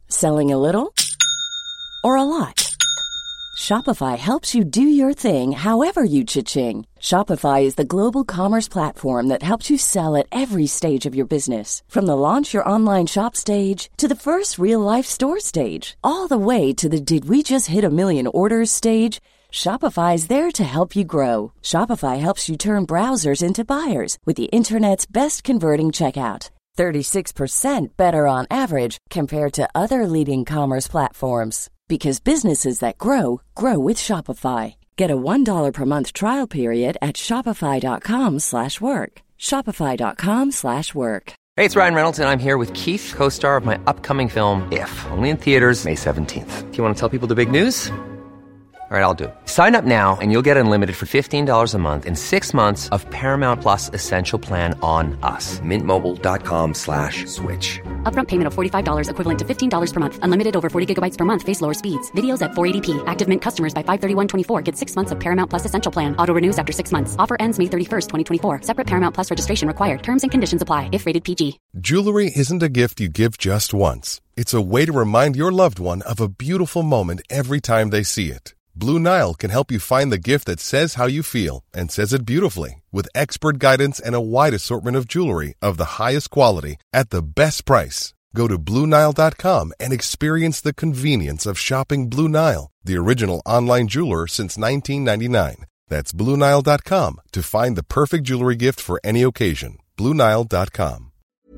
Selling a little or a lot? Shopify helps you do your thing however you cha-ching. Shopify is the global commerce platform that helps you sell at every stage of your business. From the launch your online shop stage to the first real-life store stage, all the way to the did we just hit a million orders stage. Shopify is there to help you grow. Shopify helps you turn browsers into buyers with the internet's best converting checkout. 36% better on average compared to other leading commerce platforms. Because businesses that grow, grow with Shopify. Get a $1 per month trial period at shopify.com/work. Shopify.com/work. Hey, it's Ryan Reynolds, and I'm here with Keith, co-star of my upcoming film, If, only in theaters May 17th. Do you want to tell people the big news? All right, I'll do it. Sign up now and you'll get unlimited for $15 a month and 6 months of Paramount Plus Essential Plan on us. MintMobile.com/switch. Upfront payment of $45 equivalent to $15 per month. Unlimited over 40 gigabytes per month. Face lower speeds. Videos at 480p. Active Mint customers by 531.24 get 6 months of Paramount Plus Essential Plan. Auto renews after 6 months. Offer ends May 31st, 2024. Separate Paramount Plus registration required. Terms and conditions apply if rated PG. Jewelry isn't a gift you give just once. It's a way to remind your loved one of a beautiful moment every time they see it. Blue Nile can help you find the gift that says how you feel and says it beautifully, with expert guidance and a wide assortment of jewelry of the highest quality at the best price. Go to BlueNile.com and experience the convenience of shopping Blue Nile, the original online jeweler since 1999. That's BlueNile.com to find the perfect jewelry gift for any occasion. BlueNile.com.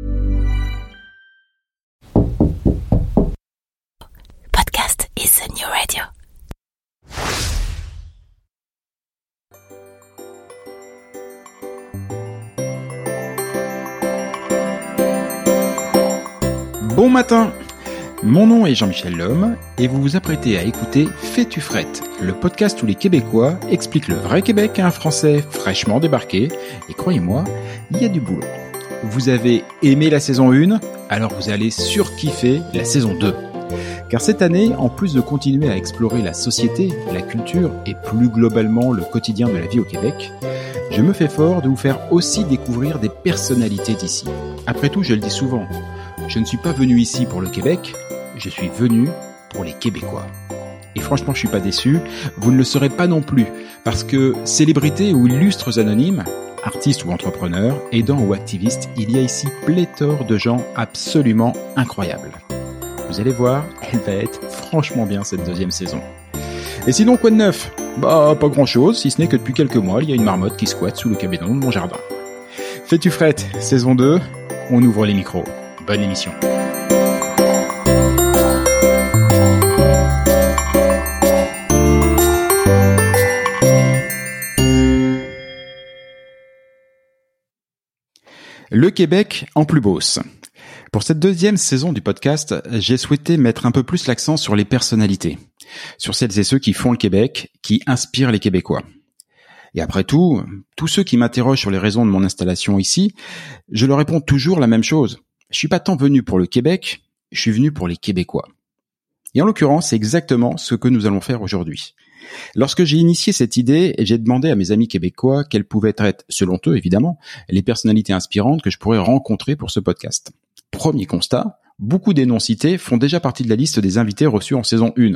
Podcast is a new radio. Bon matin, mon nom est Jean-Michel Lhomme et vous vous apprêtez à écouter Fais-tu frette, le podcast où les Québécois expliquent le vrai Québec à un Français fraîchement débarqué. Et croyez-moi, il y a du boulot. Vous avez aimé la saison 1, alors vous allez surkiffer la saison 2. Car cette année, en plus de continuer à explorer la société, la culture et plus globalement le quotidien de la vie au Québec, je me fais fort de vous faire aussi découvrir des personnalités d'ici. Après tout, je le dis souvent, je ne suis pas venu ici pour le Québec, je suis venu pour les Québécois. Et franchement, je suis pas déçu, vous ne le serez pas non plus, parce que célébrités ou illustres anonymes, artistes ou entrepreneurs, aidants ou activistes, il y a ici pléthore de gens absolument incroyables. Vous allez voir, elle va être franchement bien cette deuxième saison. Et sinon, quoi de neuf ? Bah, pas grand chose, si ce n'est que depuis quelques mois, il y a une marmotte qui squatte sous le cabanon de mon jardin. Fais-tu frette, saison 2, on ouvre les micros. Bonne émission. Le Québec en plus beauce. Pour cette deuxième saison du podcast, j'ai souhaité mettre un peu plus l'accent sur les personnalités, sur celles et ceux qui font le Québec, qui inspirent les Québécois. Et après tout, tous ceux qui m'interrogent sur les raisons de mon installation ici, je leur réponds toujours la même chose. Je suis pas tant venu pour le Québec, je suis venu pour les Québécois. Et en l'occurrence, c'est exactement ce que nous allons faire aujourd'hui. Lorsque j'ai initié cette idée, j'ai demandé à mes amis québécois quelles pouvaient être, selon eux évidemment, les personnalités inspirantes que je pourrais rencontrer pour ce podcast. Premier constat, beaucoup des noms cités font déjà partie de la liste des invités reçus en saison 1.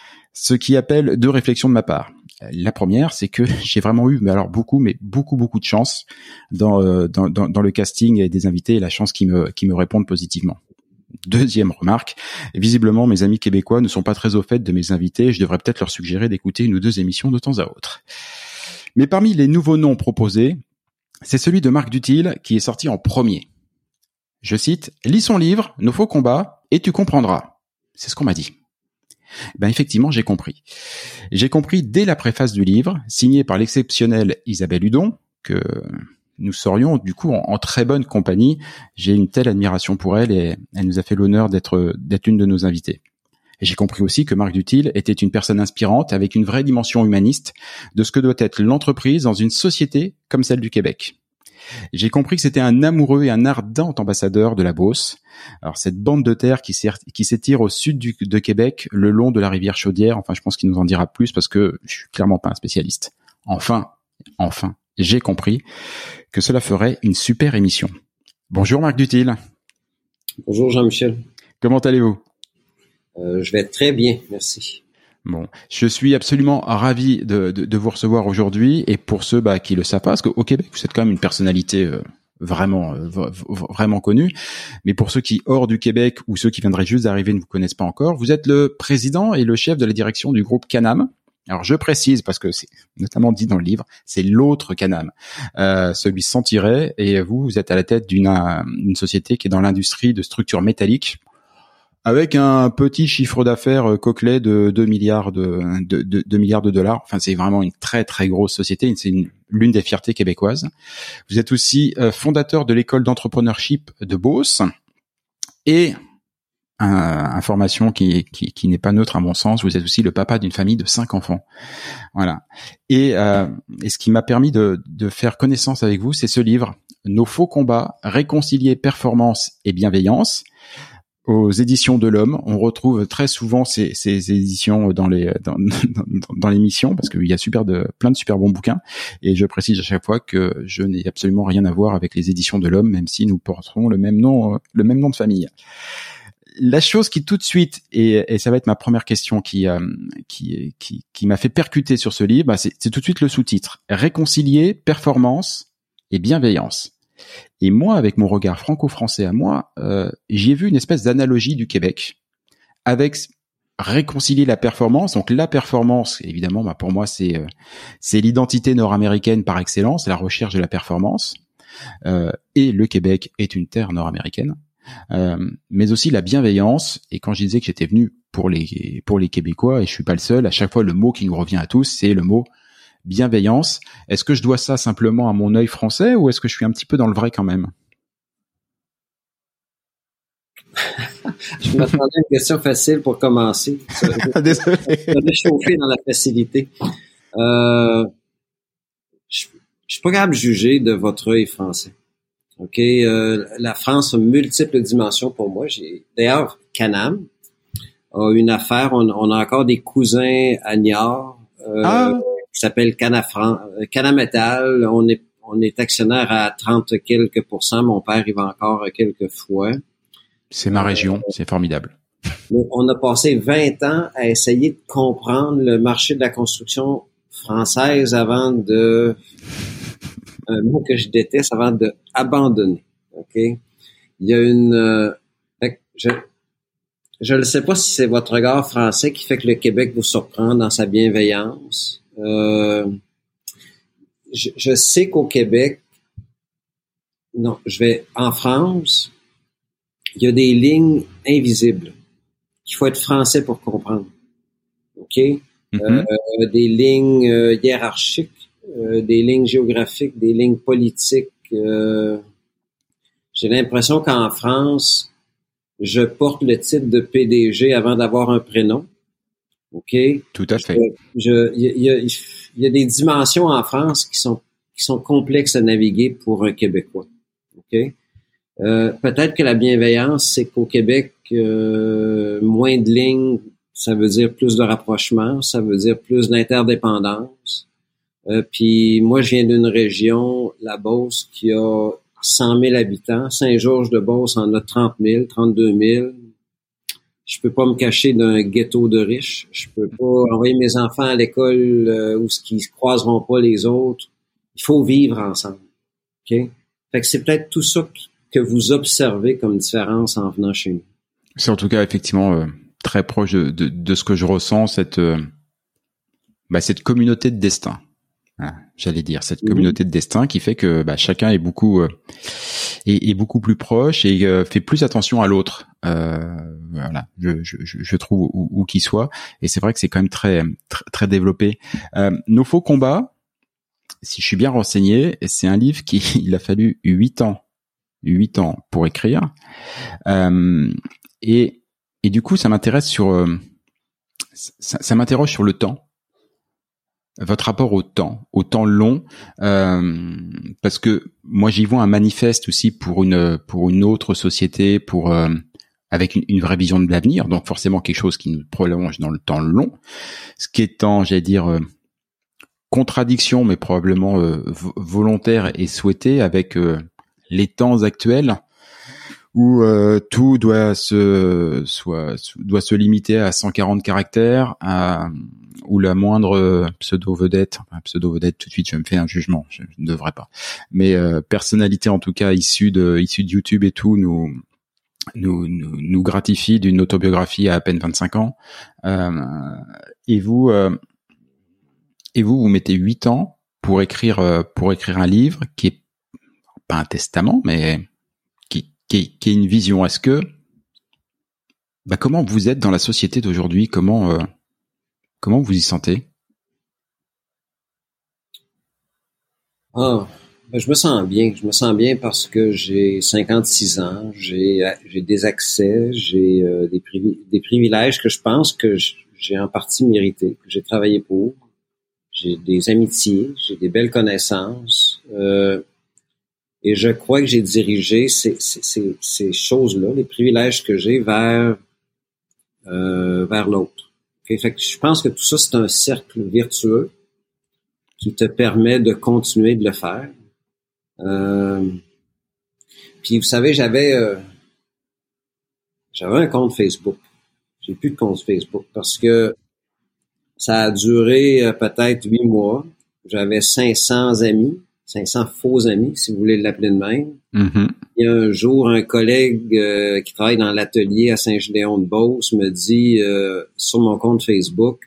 Ce qui appelle 2 réflexions de ma part. La première, c'est que j'ai vraiment eu, beaucoup de chance dans le casting des invités et la chance qui me répondent positivement. Deuxième remarque, visiblement mes amis québécois ne sont pas très au fait de mes invités, je devrais peut-être leur suggérer d'écouter 1 ou 2 émissions de temps à autre. Mais parmi les nouveaux noms proposés, c'est celui de Marc Duthil qui est sorti en premier. Je cite, « Lis son livre, Nos faux combats, et tu comprendras ». C'est ce qu'on m'a dit. Ben effectivement, j'ai compris. J'ai compris dès la préface du livre, signée par l'exceptionnelle Isabelle Hudon, que nous serions du coup en très bonne compagnie. J'ai une telle admiration pour elle et elle nous a fait l'honneur d'être une de nos invitées. Et j'ai compris aussi que Marc Duthil était une personne inspirante avec une vraie dimension humaniste de ce que doit être l'entreprise dans une société comme celle du Québec. J'ai compris que c'était un amoureux et un ardent ambassadeur de la Beauce. Alors cette bande de terre qui s'étire au sud de Québec, le long de la rivière Chaudière, enfin je pense qu'il nous en dira plus parce que je suis clairement pas un spécialiste. Enfin, j'ai compris que cela ferait une super émission. Bonjour Marc Duthil. Bonjour Jean-Michel. Comment allez-vous ? Je vais très bien, merci. Bon, je suis absolument ravi de vous recevoir aujourd'hui, et pour ceux qui le savent pas, parce qu'au Québec vous êtes quand même une personnalité vraiment connue, mais pour ceux qui hors du Québec ou ceux qui viendraient juste d'arriver ne vous connaissent pas encore, vous êtes le président et le chef de la direction du groupe Canam. Alors je précise parce que c'est notamment dit dans le livre, c'est l'autre Canam, celui sans tiret, et vous êtes à la tête d'une société qui est dans l'industrie de structures métalliques, avec un petit chiffre d'affaires coquelet de 2 milliards de dollars. Enfin, c'est vraiment une très très grosse société. C'est l'une des fiertés québécoises. Vous êtes aussi fondateur de l'école d'entrepreneurship de Beauce, et information qui n'est pas neutre à mon sens, vous êtes aussi le papa d'une famille de 5 enfants. Voilà. Et ce qui m'a permis de faire connaissance avec vous, c'est ce livre, Nos faux combats, réconcilier performance et bienveillance, aux éditions de l'Homme. On retrouve très souvent ces éditions dans l'émission, parce qu'il y a plein de super bons bouquins, et je précise à chaque fois que je n'ai absolument rien à voir avec les éditions de l'Homme, même si nous porterons le même nom de famille. La chose qui tout de suite, et ça va être ma première question qui m'a fait percuter sur ce livre, c'est tout de suite le sous-titre: réconcilier performance et bienveillance. Et moi, avec mon regard franco-français à moi, j'y ai vu une espèce d'analogie du Québec avec réconcilier la performance. Donc la performance, évidemment, pour moi, c'est l'identité nord-américaine par excellence, la recherche de la performance. Et le Québec est une terre nord-américaine, mais aussi la bienveillance. Et quand je disais que j'étais venu pour les Québécois, et je suis pas le seul, à chaque fois le mot qui nous revient à tous, c'est le mot bienveillance. Est-ce que je dois ça simplement à mon œil français, ou est-ce que je suis un petit peu dans le vrai quand même? Je m'attendais à une question facile pour commencer. Désolé. Je vais chauffer dans la facilité. Je suis pas capable de juger de votre œil français. OK? La France a multiples dimensions pour moi. D'ailleurs, Canam a une affaire. On a encore des cousins à Niort. Qui s'appelle Canametal. On est actionnaire à 30 quelques %. Mon père y va encore quelques fois. C'est ma région, c'est formidable. Mais on a passé 20 ans à essayer de comprendre le marché de la construction française avant un mot que je déteste, avant de abandonner. OK? Il y a je ne sais pas si c'est votre regard français qui fait que le Québec vous surprend dans sa bienveillance. Je sais qu'au Québec, en France, il y a des lignes invisibles qu'il faut être français pour comprendre. OK? Mm-hmm. Des lignes hiérarchiques, des lignes géographiques, des lignes politiques. J'ai l'impression qu'en France, je porte le titre de PDG avant d'avoir un prénom. OK? Tout à fait. Il y a des dimensions en France qui sont complexes à naviguer pour un Québécois. OK? Peut-être que la bienveillance, c'est qu'au Québec, moins de lignes, ça veut dire plus de rapprochement, ça veut dire plus d'interdépendance. Puis moi, je viens d'une région, la Beauce, qui a 100 000 habitants. Saint-Georges-de-Beauce en a 30 000, 32 000. Je peux pas me cacher d'un ghetto de riches. Je peux pas envoyer mes enfants à l'école où ils se croiseront pas les autres. Il faut vivre ensemble. OK? Fait que c'est peut-être tout ça que vous observez comme différence en venant chez nous. C'est en tout cas effectivement très proche de ce que je ressens, cette communauté de destin. J'allais dire cette communauté de destin qui fait que chacun est beaucoup plus proche et fait plus attention à l'autre. Voilà, je trouve où qu'il soit, et c'est vrai que c'est quand même très très développé. Nos faux combats, si je suis bien renseigné, c'est un livre il a fallu 8 ans pour écrire, et du coup ça m'intéresse ça m'interroge sur le temps. Votre rapport au temps long, parce que moi j'y vois un manifeste aussi pour une autre société, avec une vraie vision de l'avenir, donc forcément quelque chose qui nous prolonge dans le temps long, ce qui est j'allais dire contradiction, mais probablement volontaire et souhaité avec les temps actuels où tout doit se limiter à 140 caractères, où la moindre pseudo-vedette tout de suite je me fais un jugement, je ne devrais pas, mais personnalité en tout cas issue de YouTube et tout nous gratifie d'une autobiographie à peine 25 ans, et vous mettez 8 ans pour écrire un livre qui est pas un testament, mais qui est une vision. Est-ce que, comment vous êtes dans la société d'aujourd'hui? Comment vous y sentez? Je me sens bien. Je me sens bien parce que j'ai 56 ans, j'ai des accès, j'ai des privilèges que je pense que j'ai en partie mérité, que j'ai travaillé pour. J'ai des amitiés, j'ai des belles connaissances. Et je crois que j'ai dirigé ces choses-là, les privilèges que j'ai vers l'autre. Okay? Fait que je pense que tout ça, c'est un cercle vertueux qui te permet de continuer de le faire. Puis vous savez, j'avais un compte Facebook. J'ai plus de compte Facebook parce que ça a duré peut-être 8 mois. J'avais 500 amis. 500 faux amis, si vous voulez l'appeler de même. Mm-hmm. Et un jour, un collègue qui travaille dans l'atelier à Saint-Gédéon-de-Beauce me dit sur mon compte Facebook,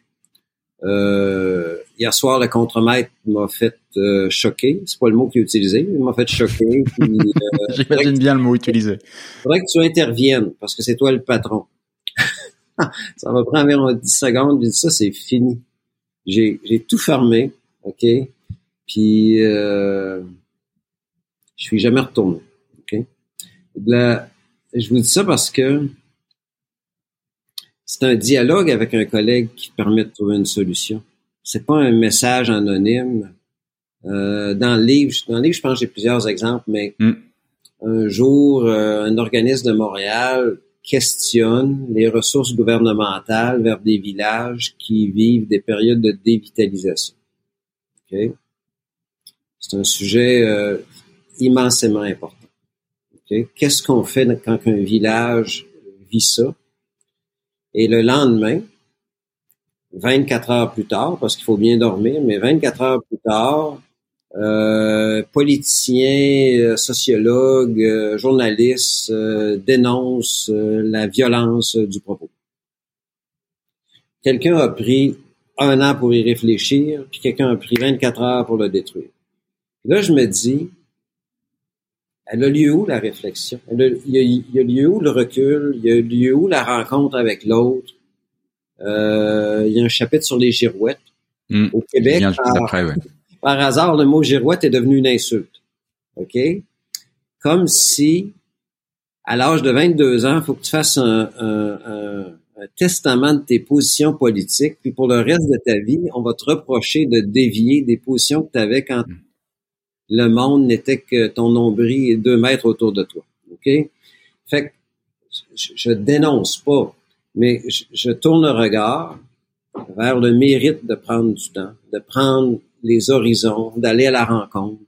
hier soir, le contremaître m'a fait choquer. C'est pas le mot qu'il a utilisé, il m'a fait choquer. Puis, j'imagine bien le mot utilisé. Faudrait que tu interviennes, parce que c'est toi le patron. Ça va prendre environ 10 secondes, puis ça, c'est fini. J'ai tout fermé, OK? Puis, je suis jamais retourné. OK? Là, je vous dis ça parce que c'est un dialogue avec un collègue qui permet de trouver une solution. C'est pas un message anonyme. Dans le livre, je pense que j'ai plusieurs exemples, mais un jour, un organisme de Montréal questionne les ressources gouvernementales vers des villages qui vivent des périodes de dévitalisation. OK? C'est un sujet immensément important. Okay? Qu'est-ce qu'on fait quand un village vit ça? Et le lendemain, 24 heures plus tard, parce qu'il faut bien dormir, mais 24 heures plus tard, politiciens, sociologues, journalistes dénoncent la violence du propos. Quelqu'un a pris 1 an pour y réfléchir, puis quelqu'un a pris 24 heures pour le détruire. Là, je me dis, elle a lieu où la réflexion? Il y a lieu où le recul? Il y a lieu où la rencontre avec l'autre? Il y a un chapitre sur les girouettes. Au Québec, par hasard, le mot girouette est devenu une insulte. OK? Comme si, à l'âge de 22 ans, il faut que tu fasses un testament de tes positions politiques, puis pour le reste de ta vie, on va te reprocher de dévier des positions que tu avais quand le monde n'était que ton nombril et 2 mètres autour de toi. OK? Fait que je dénonce pas, mais je tourne le regard vers le mérite de prendre du temps, de prendre les horizons, d'aller à la rencontre.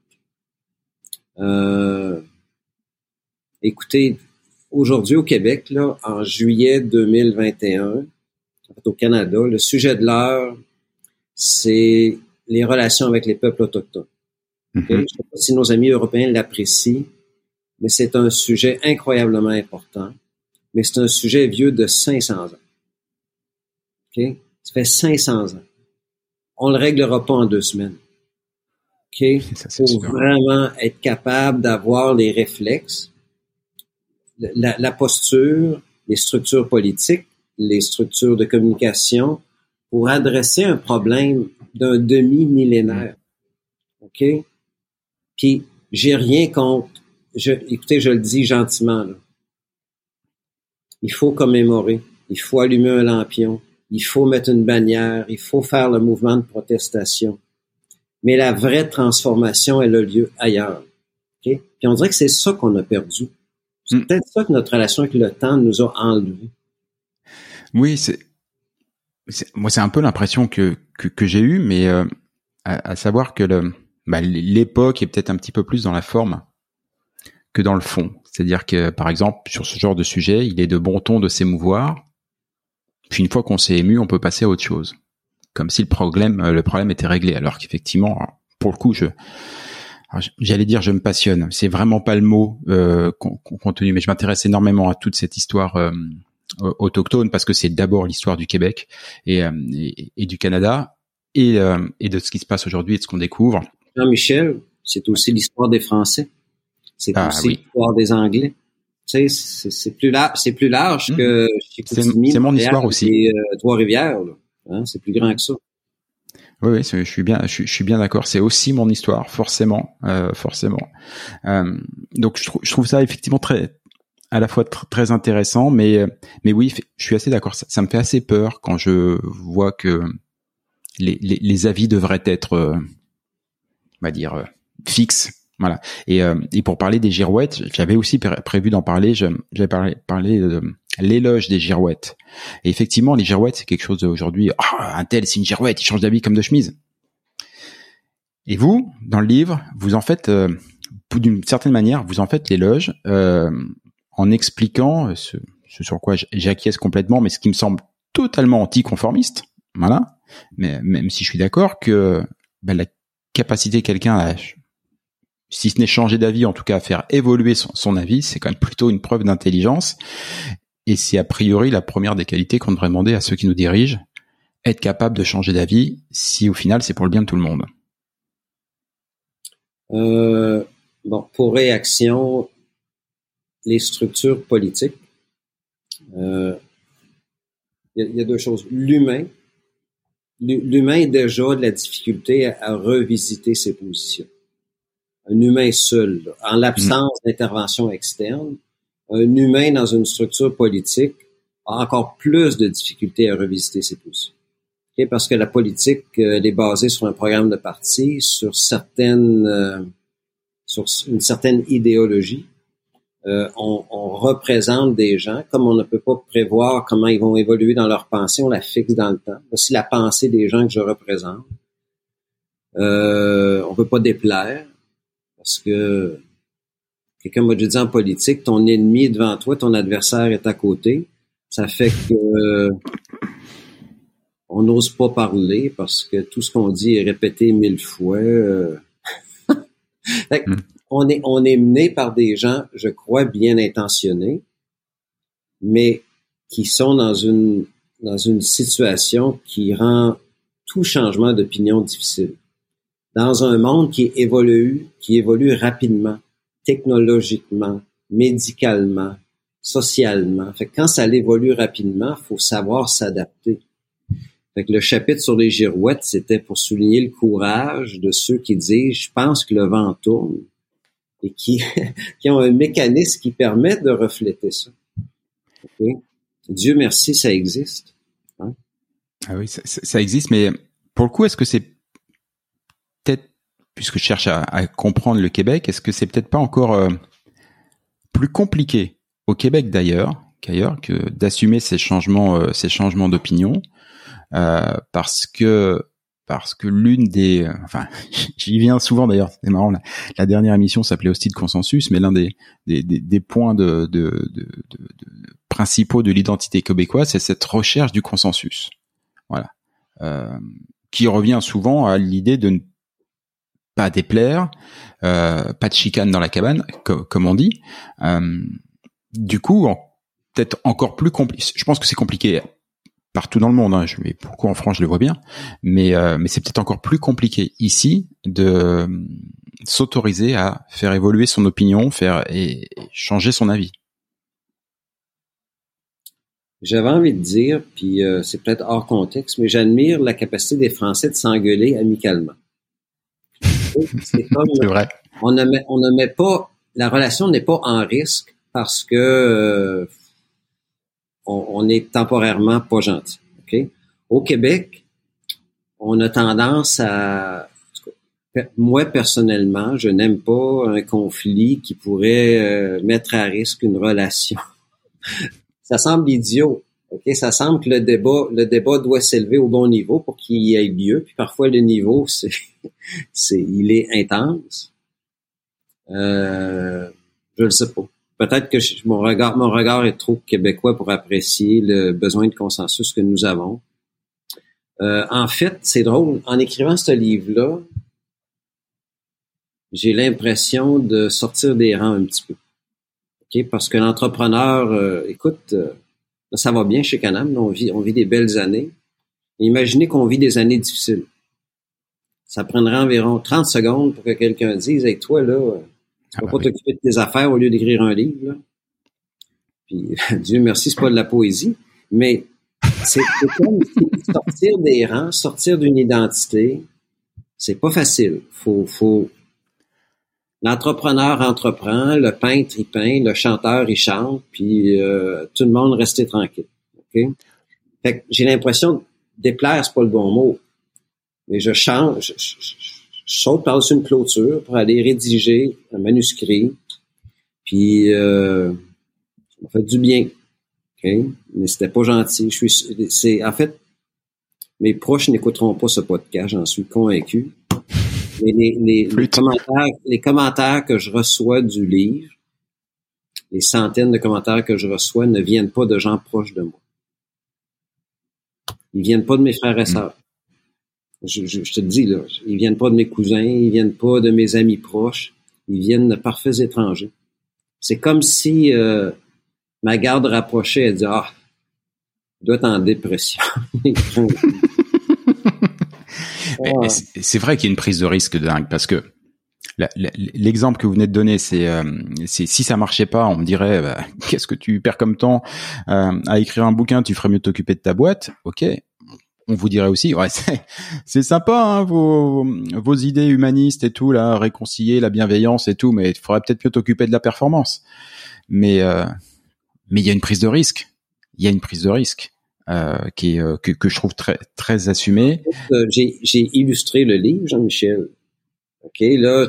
Écoutez, aujourd'hui au Québec, là, en juillet 2021, au Canada, le sujet de l'heure, c'est les relations avec les peuples autochtones. Okay? Je ne sais pas si nos amis européens l'apprécient, mais c'est un sujet incroyablement important. Mais c'est un sujet vieux de 500 ans. Okay? Ça fait 500 ans. On le réglera pas en 2 semaines. OK? Faut vraiment être capable d'avoir les réflexes, la posture, les structures politiques, les structures de communication pour adresser un problème d'un demi-millénaire. OK? Puis, j'ai rien contre. Écoutez, je le dis gentiment, là. Il faut commémorer. Il faut allumer un lampion. Il faut mettre une bannière. Il faut faire le mouvement de protestation. Mais la vraie transformation, elle a lieu ailleurs. Okay? Puis on dirait que c'est ça qu'on a perdu. C'est peut-être ça que notre relation avec le temps nous a enlevé. Oui, moi c'est un peu l'impression que j'ai eue, mais à savoir que l'époque est peut-être un petit peu plus dans la forme que dans le fond. C'est-à-dire que, par exemple, sur ce genre de sujet, il est de bon ton de s'émouvoir. Puis une fois qu'on s'est ému, on peut passer à autre chose. Comme si le problème était réglé. Alors qu'effectivement, pour le coup, j'allais dire je me passionne. C'est vraiment pas le mot contenu, mais je m'intéresse énormément à toute cette histoire autochtone parce que c'est d'abord l'histoire du Québec et du Canada et de ce qui se passe aujourd'hui et de ce qu'on découvre. Jean-Michel, c'est aussi l'histoire des Français. C'est aussi l'histoire des Anglais. Tu sais, c'est plus large que c'est mon histoire aussi. Et Trois-Rivières, là. Hein, c'est plus grand que ça. Oui, je suis bien d'accord. C'est aussi mon histoire, forcément. Donc je trouve ça effectivement à la fois très intéressant, mais oui, je suis assez d'accord. Ça me fait assez peur quand je vois que les avis devraient être, on va dire, fixes. Voilà. Et pour parler des girouettes, j'avais aussi prévu d'en parler. J'avais parlé de l'éloge des girouettes. Et effectivement, les girouettes, c'est quelque chose aujourd'hui. Un tel, c'est une girouette, il change d'habit comme de chemise. Et vous, dans le livre, vous en faites, d'une certaine manière, vous en faites l'éloge en expliquant ce sur quoi j'acquiesce complètement, mais ce qui me semble totalement anticonformiste. Voilà. Mais même si je suis d'accord que la capacité de quelqu'un à, si ce n'est changer d'avis, en tout cas à faire évoluer son avis, c'est quand même plutôt une preuve d'intelligence. Et c'est a priori la première des qualités qu'on devrait demander à ceux qui nous dirigent, être capable de changer d'avis si au final c'est pour le bien de tout le monde. Pour réaction, les structures politiques, il y a deux choses. L'humain a déjà de la difficulté à revisiter ses positions. Un humain seul, là, en l'absence d'intervention externe, un humain dans une structure politique a encore plus de difficultés à revisiter ses positions. Okay? Parce que la politique, elle est basée sur un programme de parti, sur une certaine idéologie. On représente des gens, comme on ne peut pas prévoir comment ils vont évoluer dans leur pensée, on la fixe dans le temps. Voici la pensée des gens que je représente. On peut pas déplaire. Parce que quelqu'un m'a déjà dit en politique, ton ennemi est devant toi, ton adversaire est à côté. Ça fait que on n'ose pas parler parce que tout ce qu'on dit est répété 1000 fois. On est mené par des gens, je crois, bien intentionnés, mais qui sont dans une situation qui rend tout changement d'opinion difficile. Dans un monde qui évolue rapidement, technologiquement, médicalement, socialement. Fait que quand ça évolue rapidement, faut savoir s'adapter. Fait que le chapitre sur les girouettes, c'était pour souligner le courage de ceux qui disent « je pense que le vent tourne » et qui ont un mécanisme qui permet de refléter ça. Okay? Dieu merci, ça existe. Hein? Ah oui, ça existe, mais pour le coup, est-ce que c'est peut-être, puisque je cherche à comprendre le Québec, est-ce que c'est peut-être pas encore plus compliqué au Québec qu'ailleurs que d'assumer ces changements d'opinion, parce que l'une des, j'y viens souvent d'ailleurs, c'est marrant, la dernière émission s'appelait Hostile Consensus, mais l'un des points de principaux de l'identité québécoise, c'est cette recherche du consensus. Voilà. Qui revient souvent à l'idée de ne pas déplaire, pas de chicane dans la cabane, comme on dit. Du coup, peut-être encore plus compliqué. Je pense que c'est compliqué partout dans le monde. Hein. Mais pourquoi en France, je le vois bien. Mais c'est peut-être encore plus compliqué ici de s'autoriser à faire évoluer son opinion, et changer son avis. J'avais envie de dire, puis c'est peut-être hors contexte, mais j'admire la capacité des Français de s'engueuler amicalement. C'est comme, c'est vrai. On ne met pas, la relation n'est pas en risque parce que on est temporairement pas gentil. Okay? Au Québec, on a tendance à, moi personnellement, je n'aime pas un conflit qui pourrait mettre à risque une relation. Ça semble idiot. Okay? Ça semble que le débat doit s'élever au bon niveau pour qu'il y ait lieu. Puis parfois le niveau, il est intense. Je le sais pas. peut-être que mon regard est trop québécois pour apprécier le besoin de consensus que nous avons. En fait, c'est drôle. En écrivant ce livre-là, j'ai l'impression de sortir des rangs un petit peu. Okay? Parce que l'entrepreneur, écoute, ça va bien chez Can-Am, on vit des belles années. Imaginez qu'on vit des années difficiles. Ça prendrait environ 30 secondes pour que quelqu'un dise « Hey, toi, là, tu vas pas t'occuper de tes affaires au lieu d'écrire un livre. » là. Puis, Dieu merci, c'est pas de la poésie, mais c'est comme sortir des rangs, sortir d'une identité, c'est pas facile. L'entrepreneur entreprend, le peintre il peint, le chanteur il chante, puis tout le monde restait tranquille. Okay? Fait que j'ai l'impression déplaire, c'est pas le bon mot. Mais je saute par-dessus une clôture pour aller rédiger un manuscrit. Puis ça m'a fait du bien. Okay? Mais c'était pas gentil. En fait, mes proches n'écouteront pas ce podcast, j'en suis convaincu. Mais les commentaires que je reçois du livre, les centaines de commentaires que je reçois ne viennent pas de gens proches de moi. Ils viennent pas de mes frères et sœurs. Je te le dis, là, ils viennent pas de mes cousins, ils viennent pas de mes amis proches, ils viennent de parfaits étrangers. C'est comme si ma garde rapprochée, elle dit « Ah, il doit être en dépression. » C'est vrai qu'il y a une prise de risque de dingue, parce que l'exemple que vous venez de donner, c'est si ça marchait pas, on me dirait bah, qu'est-ce que tu perds comme temps à écrire un bouquin, tu ferais mieux de t'occuper de ta boîte. Ok, on vous dirait aussi ouais c'est sympa hein, vos idées humanistes et tout là, réconcilier la bienveillance et tout, mais il faudrait peut-être mieux t'occuper de la performance. Mais il y a une prise de risque. Il y a une prise de risque qui est que je trouve très très assumée. J'ai illustré le livre, Jean-Michel. OK, là,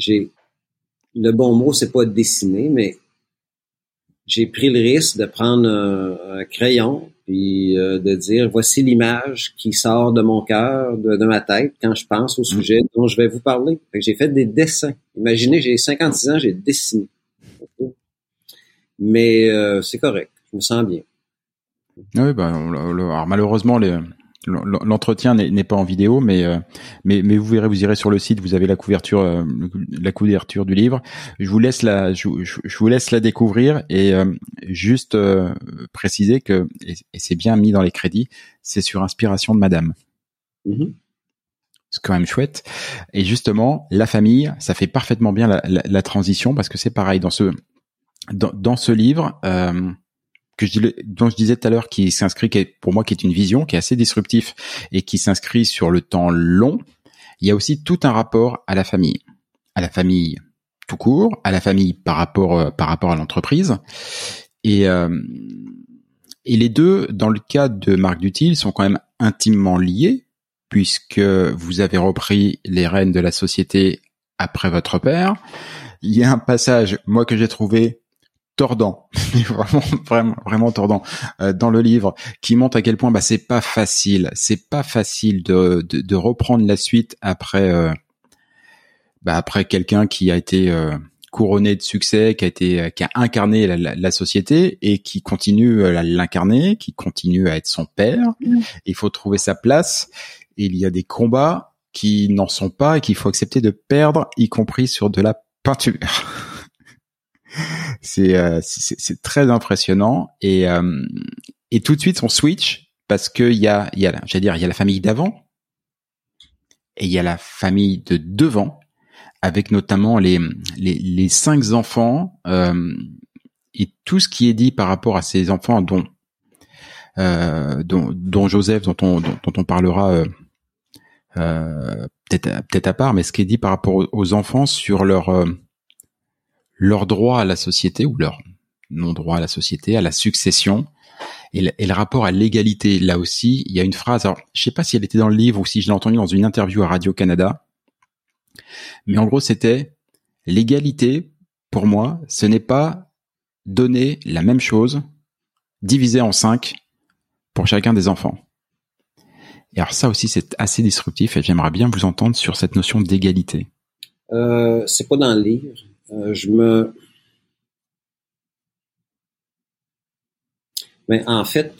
le bon mot, c'est pas dessiner, mais j'ai pris le risque de prendre un crayon puis de dire voici l'image qui sort de mon cœur, de ma tête quand je pense au sujet dont je vais vous parler. Fait que j'ai fait des dessins. Imaginez, j'ai 56 ans, j'ai dessiné. Okay. Mais c'est correct, je me sens bien. Oui, alors malheureusement l'entretien n'est pas en vidéo, mais vous verrez, vous irez sur le site, vous avez la couverture du livre. Je vous laisse la découvrir et juste préciser que et c'est bien mis dans les crédits, c'est sur inspiration de Madame. Mm-hmm. C'est quand même chouette. Et justement, la famille, ça fait parfaitement bien la transition, parce que c'est pareil dans ce livre. Dont je disais tout à l'heure, qui est pour moi une vision qui est assez disruptif et qui s'inscrit sur le temps long. Il y a aussi tout un rapport à la famille tout court, à la famille par rapport à l'entreprise, et les deux, dans le cas de Marc Duthil, sont quand même intimement liés, puisque vous avez repris les rênes de la société après votre père. Il y a un passage, moi, que j'ai trouvé tordant, vraiment tordant dans le livre, qui montre à quel point c'est pas facile de reprendre la suite après quelqu'un qui a été couronné de succès, qui a incarné la société et qui continue à l'incarner, qui continue à être son père. Il faut trouver sa place, et il y a des combats qui n'en sont pas et qu'il faut accepter de perdre, y compris sur de la peinture. C'est très impressionnant, et tout de suite on switch, parce que il y a la famille d'avant et il y a la famille de devant, avec notamment les 5 enfants et tout ce qui est dit par rapport à ces enfants, dont Joseph, dont on parlera peut-être à part, mais ce qui est dit par rapport aux enfants sur leur droit à la société, ou leur non-droit à la société, à la succession, et le rapport à l'égalité. Là aussi, il y a une phrase, alors je sais pas si elle était dans le livre ou si je l'ai entendue dans une interview à Radio-Canada, mais en gros c'était l'égalité, pour moi, ce n'est pas donner la même chose, divisé en 5 pour chacun des enfants. Et alors ça aussi c'est assez disruptif, et j'aimerais bien vous entendre sur cette notion d'égalité. C'est pas dans le livre. Mais en fait,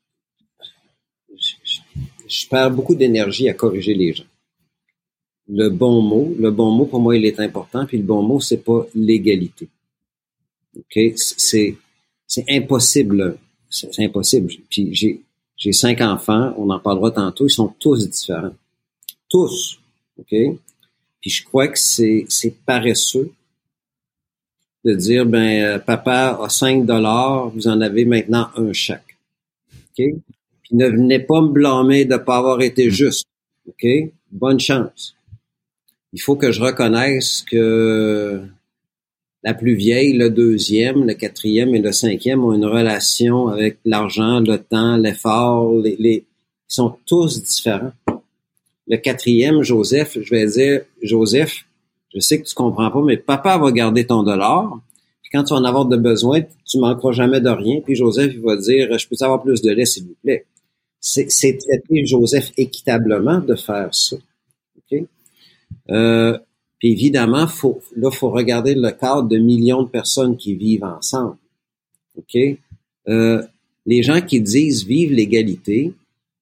je perds beaucoup d'énergie à corriger les gens. Le bon mot pour moi, il est important, puis le bon mot, c'est pas l'égalité. OK? C'est impossible. C'est impossible. Puis j'ai 5 enfants, on en parlera tantôt, ils sont tous différents. Tous. OK? Puis je crois que c'est paresseux de dire, papa a $5, vous en avez maintenant un chaque. OK? Puis ne venez pas me blâmer de pas avoir été juste. OK? Bonne chance. Il faut que je reconnaisse que la plus vieille, le deuxième, le quatrième et le cinquième ont une relation avec l'argent, le temps, l'effort, ils sont tous différents. Le quatrième, Joseph, je vais dire, Joseph, je sais que tu comprends pas, mais papa va garder ton dollar. Puis quand tu vas en avoir de besoin, tu manqueras jamais de rien. Puis Joseph, il va dire, je peux avoir plus de lait, s'il vous plaît. C'est traiter Joseph équitablement de faire ça. OK? Puis évidemment, faut regarder le cadre de millions de personnes qui vivent ensemble. OK? Les gens qui disent vive l'égalité,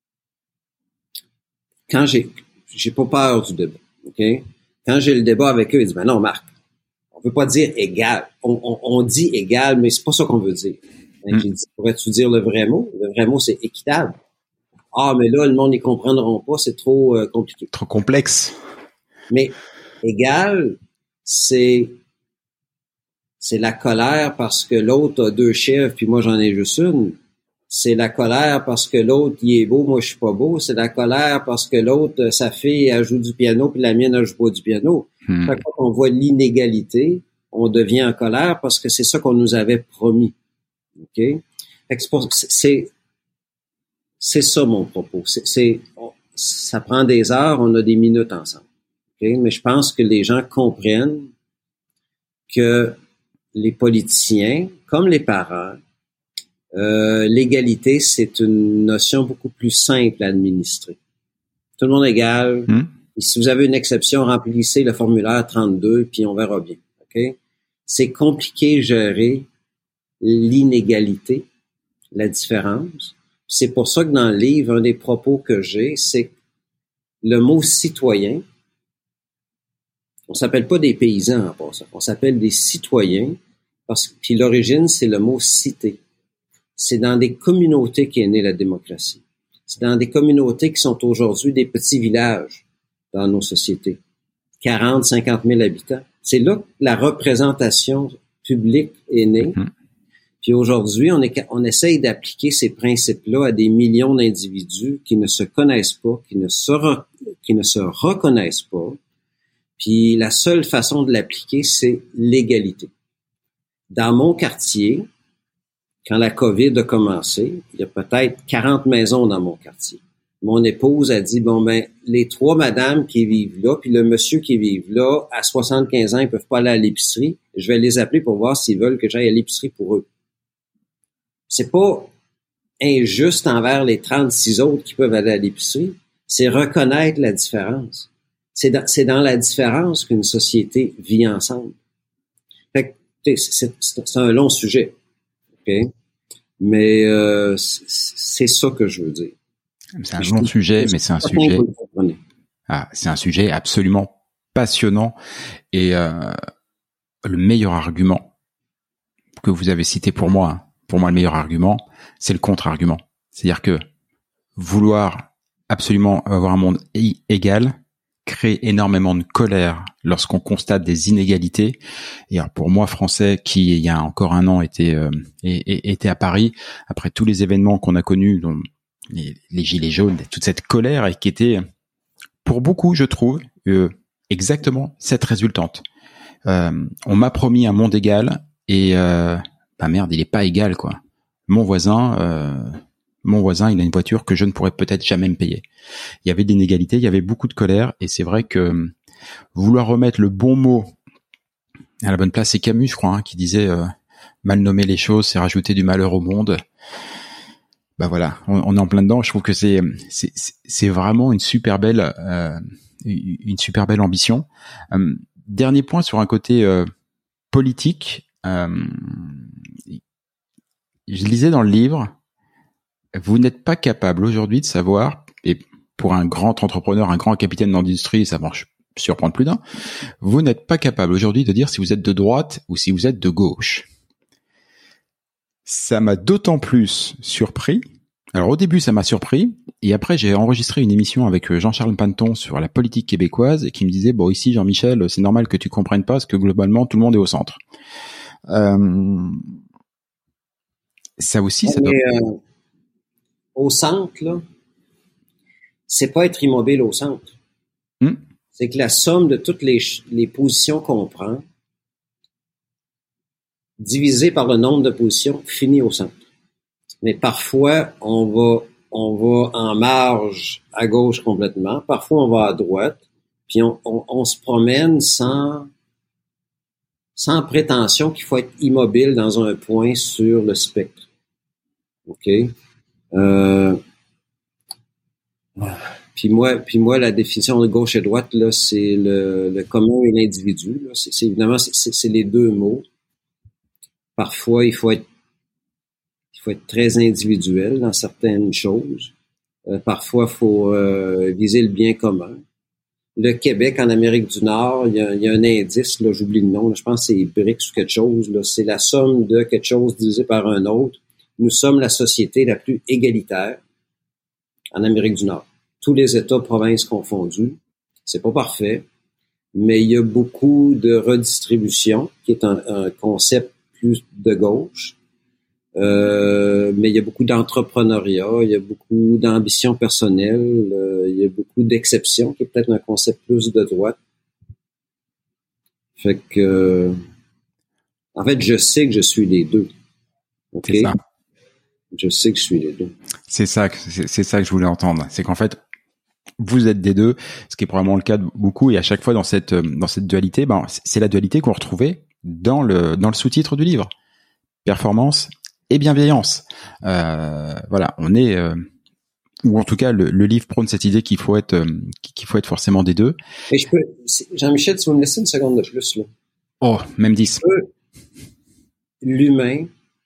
quand j'ai pas peur du débat. OK? Quand j'ai le débat avec eux, ils disent, non, Marc, on veut pas dire égal. On dit égal, mais c'est pas ça qu'on veut dire. J'ai dit, pourrais-tu dire le vrai mot? Le vrai mot, c'est équitable. Ah, mais là, le monde n'y comprendront pas, c'est trop compliqué. Trop complexe. Mais égal, c'est la colère parce que l'autre a 2 chèvres puis moi j'en ai juste une. C'est la colère parce que l'autre il est beau, moi je suis pas beau. C'est la colère parce que l'autre, sa fille elle joue du piano puis la mienne elle joue pas du piano. Chaque fois qu'on voit l'inégalité, on devient en colère parce que c'est ça qu'on nous avait promis. OK? C'est ça mon propos. Ça prend des heures, on a des minutes ensemble. Okay? Mais je pense que les gens comprennent que les politiciens, comme les parents, l'égalité, c'est une notion beaucoup plus simple à administrer. Tout le monde est égal. Et si vous avez une exception, remplissez le formulaire 32, puis on verra bien. Okay? C'est compliqué gérer l'inégalité, la différence. C'est pour ça que dans le livre, un des propos que j'ai, c'est que le mot citoyen, on s'appelle pas des paysans en passant, on s'appelle des citoyens, puis l'origine, c'est le mot cité. C'est dans des communautés qu'est née la démocratie. C'est dans des communautés qui sont aujourd'hui des petits villages dans nos sociétés. 40, 50 000 habitants. C'est là que la représentation publique est née. Puis aujourd'hui, on essaye d'appliquer ces principes-là à des millions d'individus qui ne se connaissent pas, qui ne se reconnaissent pas. Puis la seule façon de l'appliquer, c'est l'égalité. Dans mon quartier, quand la COVID a commencé, il y a peut-être 40 maisons dans mon quartier. Mon épouse a dit, les 3 madames qui vivent là, puis le monsieur qui vit là, à 75 ans, ils peuvent pas aller à l'épicerie. Je vais les appeler pour voir s'ils veulent que j'aille à l'épicerie pour eux. C'est pas injuste envers les 36 autres qui peuvent aller à l'épicerie. C'est reconnaître la différence. C'est dans la différence qu'une société vit ensemble. Fait que, c'est un long sujet. OK? Mais c'est ça que je veux dire. C'est un long sujet, mais c'est un sujet. C'est un sujet absolument passionnant et le meilleur argument que vous avez cité pour moi le meilleur argument, c'est le contre-argument. C'est-à-dire que vouloir absolument avoir un monde égal crée énormément de colère lorsqu'on constate des inégalités. Et alors pour moi, français, qui il y a encore un an était à Paris, après tous les événements qu'on a connus, dont les gilets jaunes, toute cette colère, et qui était pour beaucoup, je trouve, exactement cette résultante. On m'a promis un monde égal et merde, il est pas égal, quoi. Mon voisin, il a une voiture que je ne pourrais peut-être jamais me payer. Il y avait de l'inégalité, il y avait beaucoup de colère, et c'est vrai que vouloir remettre le bon mot à la bonne place, c'est Camus, je crois, qui disait mal nommer les choses, c'est rajouter du malheur au monde. Voilà, on est en plein dedans. Je trouve que c'est vraiment une super belle ambition. Dernier point sur un côté politique. Je lisais dans le livre vous n'êtes pas capable aujourd'hui de savoir, et pour un grand entrepreneur, un grand capitaine d'industrie, ça va surprendre plus d'un, vous n'êtes pas capable aujourd'hui de dire si vous êtes de droite ou si vous êtes de gauche. Ça m'a d'autant plus surpris. Alors au début, ça m'a surpris, et après j'ai enregistré une émission avec Jean-Charles Panton sur la politique québécoise, et qui me disait, bon ici Jean-Michel, c'est normal que tu comprennes pas, parce que globalement tout le monde est au centre. Ça aussi, ça doit... Au centre, là, c'est pas être immobile au centre. C'est que la somme de toutes les positions qu'on prend, divisée par le nombre de positions, finit au centre. Mais parfois, on va en marge à gauche complètement. Parfois, on va à droite. Puis on se promène sans prétention qu'il faut être immobile dans un point sur le spectre. OK? Puis moi, la définition de gauche et droite, là, c'est le commun et l'individu. Là. C'est évidemment, c'est les deux mots. Parfois, il faut être très individuel dans certaines choses. Parfois, il faut viser le bien commun. Le Québec, en Amérique du Nord, il y a un indice, là, j'oublie le nom, là, je pense que c'est BRICS ou quelque chose. Là, c'est la somme de quelque chose divisé par un autre. Nous sommes la société la plus égalitaire en Amérique du Nord. Tous les États, provinces confondus. C'est pas parfait, mais il y a beaucoup de redistribution, qui est un concept plus de gauche. Mais il y a beaucoup d'entrepreneuriat, il y a beaucoup d'ambition personnelle, il y a beaucoup d'exceptions, qui est peut-être un concept plus de droite. Fait que, en fait, je sais que je suis les deux. OK? C'est ça. Je sais que je suis les deux. C'est ça que je voulais entendre. C'est qu'en fait, vous êtes des deux, ce qui est probablement le cas de beaucoup, et à chaque fois dans cette dualité, c'est la dualité qu'on retrouvait dans le sous-titre du livre. Performance et bienveillance. Voilà, on est, ou en tout cas, le livre prône cette idée qu'il faut être forcément des deux. Et Jean-Michel, si vous me laissez une seconde de plus, là. Oh, même 10. L'humain,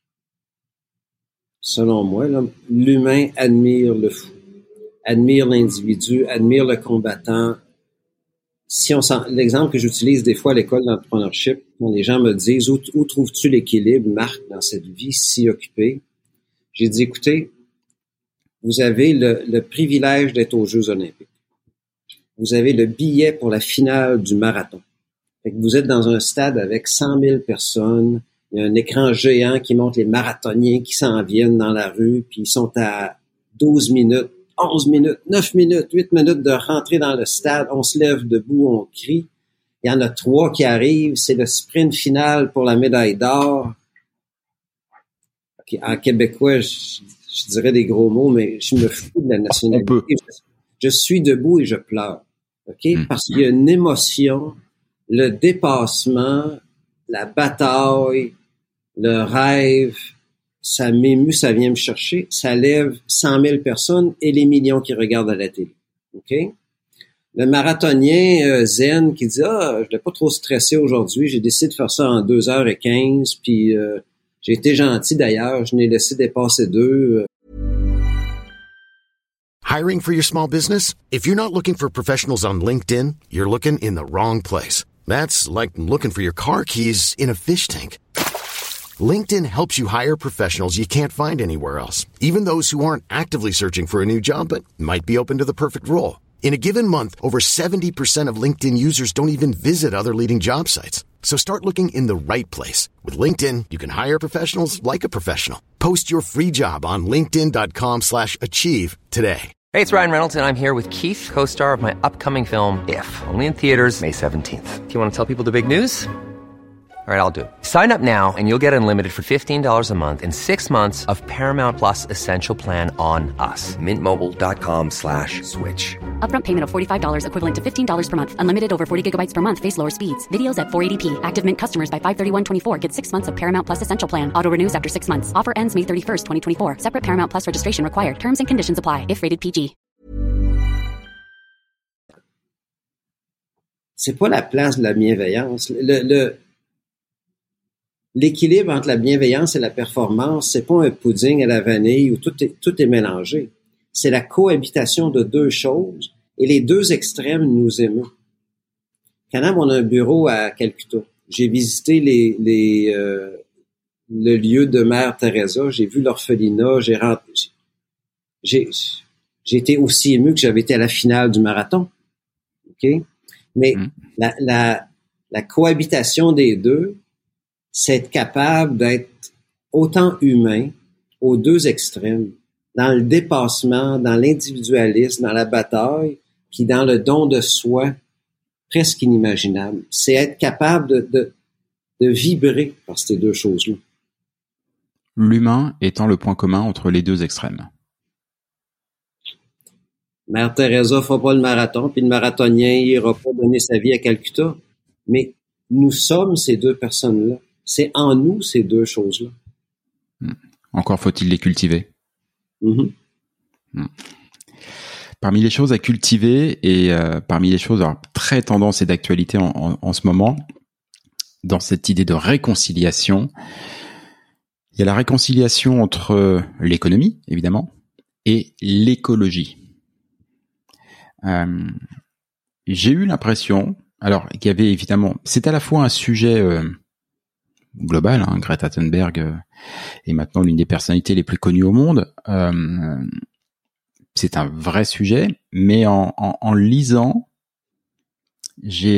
selon moi, là, l'humain admire le fou, admire l'individu, admire le combattant. L'exemple que j'utilise des fois à l'école d'entrepreneurship, quand les gens me disent où trouves-tu l'équilibre, Marc, dans cette vie si occupée? J'ai dit, écoutez, vous avez le privilège d'être aux Jeux olympiques. Vous avez le billet pour la finale du marathon. Fait que vous êtes dans un stade avec 100 000 personnes. Il y a un écran géant qui montre les marathoniens qui s'en viennent dans la rue, puis ils sont à 12 minutes, 11 minutes, 9 minutes, 8 minutes de rentrer dans le stade. On se lève debout, on crie. Il y en a 3 qui arrivent. C'est le sprint final pour la médaille d'or. Okay, en québécois, je dirais des gros mots, mais je me fous de la nationalité. Je suis debout et je pleure. OK? Parce qu'il y a une émotion, le dépassement, la bataille, le rêve, ça m'émue, ça vient me chercher, ça lève 100 000 personnes et les millions qui regardent à la télé. OK? Le marathonien zen qui dit « Ah, je l'ai pas trop stressé aujourd'hui, j'ai décidé de faire ça en 2h15, puis j'ai été gentil d'ailleurs, je n'ai laissé dépasser 2. » Hiring for your small business? If you're not looking for professionals on LinkedIn, you're looking in the wrong place. That's like looking for your car keys in a fish tank. LinkedIn helps you hire professionals you can't find anywhere else, even those who aren't actively searching for a new job but might be open to the perfect role. In a given month, over 70% of LinkedIn users don't even visit other leading job sites. So start looking in the right place. With LinkedIn, you can hire professionals like a professional. Post your free job on linkedin.com/achieve today. Hey, it's Ryan Reynolds, and I'm here with Keith, co-star of my upcoming film, If, only in theaters May 17th. Do you want to tell people the big news? All right, I'll do it. Sign up now and you'll get unlimited for $15 a month and 6 months of Paramount Plus Essential Plan on us. MintMobile.com/switch. Upfront payment of $45 equivalent to $15 per month. Unlimited over 40 gigabytes per month. Face lower speeds. Videos at 480p. Active Mint customers by 531.24 get 6 months of Paramount Plus Essential Plan. Auto renews after 6 months. Offer ends May 31st, 2024. Separate Paramount Plus registration required. Terms and conditions apply if rated PG. C'est pas la place de la bienveillance. l'équilibre entre la bienveillance et la performance, c'est pas un pudding à la vanille où tout est mélangé. C'est la cohabitation de deux choses et les deux extrêmes nous émeuent. Canam, on a un bureau à Calcutta. J'ai visité le lieu de Mère Teresa, j'ai vu l'orphelinat, j'ai été aussi ému que j'avais été à la finale du marathon. OK? Mais la cohabitation des deux, c'est être capable d'être autant humain aux deux extrêmes, dans le dépassement, dans l'individualisme, dans la bataille, puis dans le don de soi presque inimaginable. C'est être capable de vibrer par ces deux choses-là. L'humain étant le point commun entre les deux extrêmes. Mère Teresa fera pas le marathon, puis le marathonien ira pas donner sa vie à Calcutta. Mais nous sommes ces deux personnes-là. C'est en nous ces deux choses-là. Encore faut-il les cultiver. Mm-hmm. Parmi les choses à cultiver et parmi les choses très tendance et d'actualité en ce moment, dans cette idée de réconciliation, il y a la réconciliation entre l'économie, évidemment, et l'écologie. J'ai eu l'impression, alors qu'il y avait évidemment, c'est à la fois un sujet global, hein, Greta Thunberg est maintenant l'une des personnalités les plus connues au monde. C'est un vrai sujet, mais en lisant, il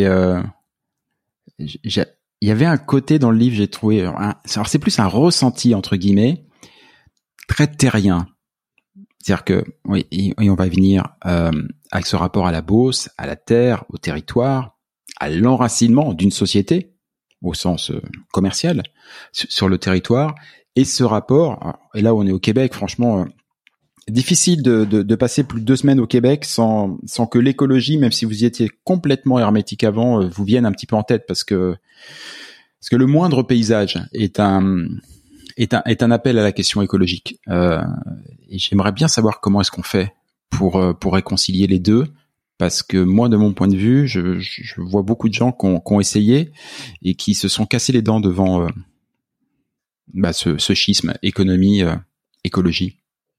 y avait un côté dans le livre, j'ai trouvé, alors c'est plus un ressenti entre guillemets, très terrien. C'est-à-dire que, oui, et on va venir avec ce rapport à la bourse, à la terre, au territoire, à l'enracinement d'une société, au sens commercial, sur le territoire, et ce rapport, et là où on est au Québec, franchement, difficile de passer plus de 2 semaines au Québec sans que l'écologie, même si vous y étiez complètement hermétique avant, vous vienne un petit peu en tête, parce que le moindre paysage est un appel à la question écologique. Et j'aimerais bien savoir comment est-ce qu'on fait pour réconcilier les deux, parce que moi, de mon point de vue, je vois beaucoup de gens qui ont essayé et qui se sont cassés les dents devant ce schisme économie-écologie.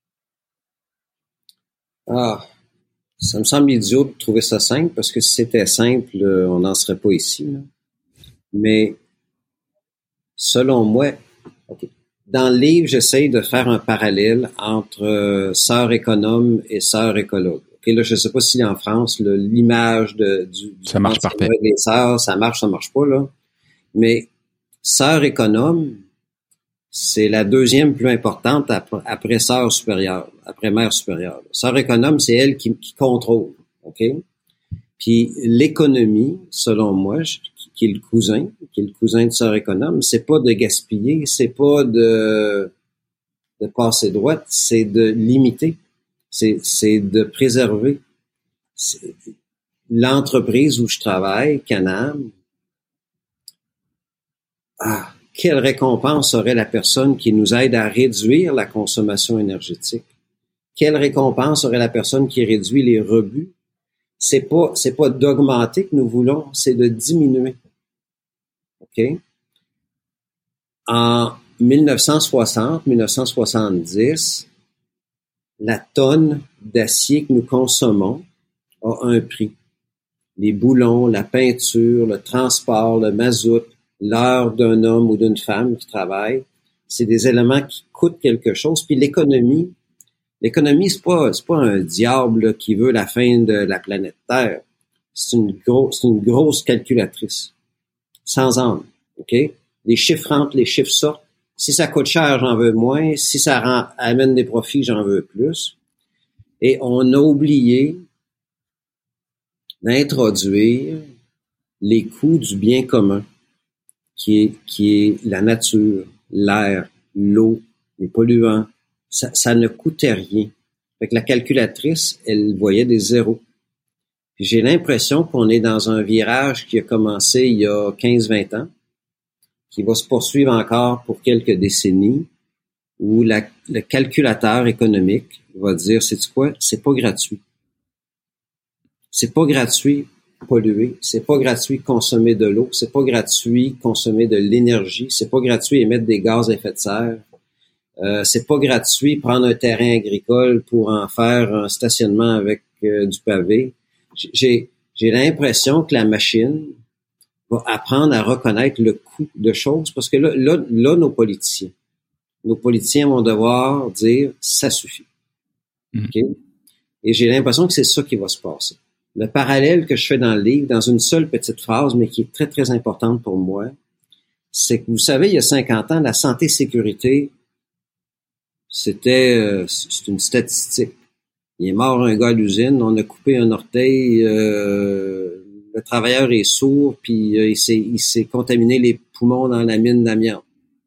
Ça me semble idiot de trouver ça simple, parce que si c'était simple, on n'en serait pas ici, là. Mais selon moi, dans le livre, j'essaye de faire un parallèle entre sœurs économes et sœurs écologues. Là, je sais pas si en France, l'image du ça marche parfait. Des sœurs, ça marche pas, là. Mais sœur économe, c'est la deuxième plus importante après sœur supérieure, après mère supérieure. Sœur économe, c'est elle qui contrôle, OK? Puis l'économie, selon moi, qui est le cousin de sœur économe, c'est pas de gaspiller, c'est pas de passer droite, c'est de limiter, c'est de préserver. L'entreprise où je travaille, Canam, quelle récompense aurait la personne qui nous aide à réduire la consommation énergétique? Quelle récompense aurait la personne qui réduit les rebuts? C'est pas d'augmenter que nous voulons, c'est de diminuer. OK? En 1960-1970, la tonne d'acier que nous consommons a un prix. Les boulons, la peinture, le transport, le mazout, l'heure d'un homme ou d'une femme qui travaille, c'est des éléments qui coûtent quelque chose. Puis l'économie, c'est pas un diable qui veut la fin de la planète Terre. C'est une grosse calculatrice. Sans âme. OK? Les chiffres rentrent, les chiffres sortent. Si ça coûte cher, j'en veux moins. Si ça amène des profits, j'en veux plus. Et on a oublié d'introduire les coûts du bien commun, qui est la nature, l'air, l'eau, les polluants. Ça ne coûtait rien. Fait que la calculatrice, elle voyait des zéros. Puis j'ai l'impression qu'on est dans un virage qui a commencé il y a 15-20 ans, qui va se poursuivre encore pour quelques décennies, où le calculateur économique va dire, sais-tu quoi, c'est pas gratuit. C'est pas gratuit polluer, c'est pas gratuit consommer de l'eau, c'est pas gratuit consommer de l'énergie, c'est pas gratuit émettre des gaz à effet de serre, c'est pas gratuit prendre un terrain agricole pour en faire un stationnement avec du pavé. J'ai l'impression que la machine va apprendre à reconnaître le coût de choses parce que là nos politiciens vont devoir dire ça suffit. Okay? Et j'ai l'impression que c'est ça qui va se passer. Le parallèle que je fais dans le livre, dans une seule petite phrase, mais qui est très, très importante pour moi, c'est que vous savez, il y a 50 ans, la santé-sécurité, c'est une statistique. Il est mort un gars à l'usine, on a coupé un orteil, le travailleur est sourd, puis il s'est contaminé les poumons dans la mine d'amiante.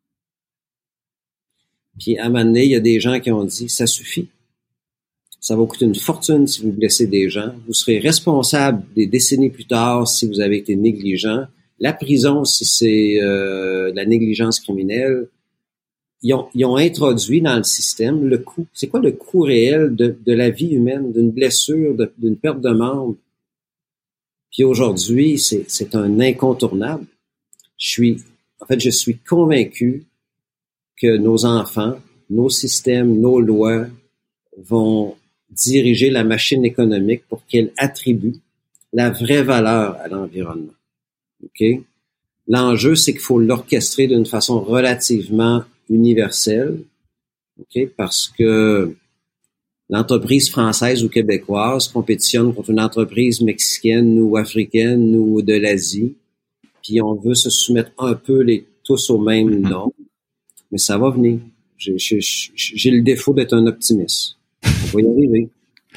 Puis à un moment donné, il y a des gens qui ont dit, ça suffit. Ça va coûter une fortune si vous blessez des gens. Vous serez responsable des décennies plus tard si vous avez été négligent. La prison si c'est de la négligence criminelle. Ils ont introduit dans le système le coût. C'est quoi le coût réel de la vie humaine, d'une blessure, d'une perte de membre? Puis aujourd'hui, c'est un incontournable. Je suis convaincu que nos enfants, nos systèmes, nos lois vont diriger la machine économique pour qu'elle attribue la vraie valeur à l'environnement. OK? L'enjeu, c'est qu'il faut l'orchestrer d'une façon relativement universelle, OK? Parce que l'entreprise française ou québécoise compétitionne contre une entreprise mexicaine ou africaine ou de l'Asie, puis on veut se soumettre un peu tous au même nom, mais ça va venir. J'ai le défaut d'être un optimiste. On va y arriver.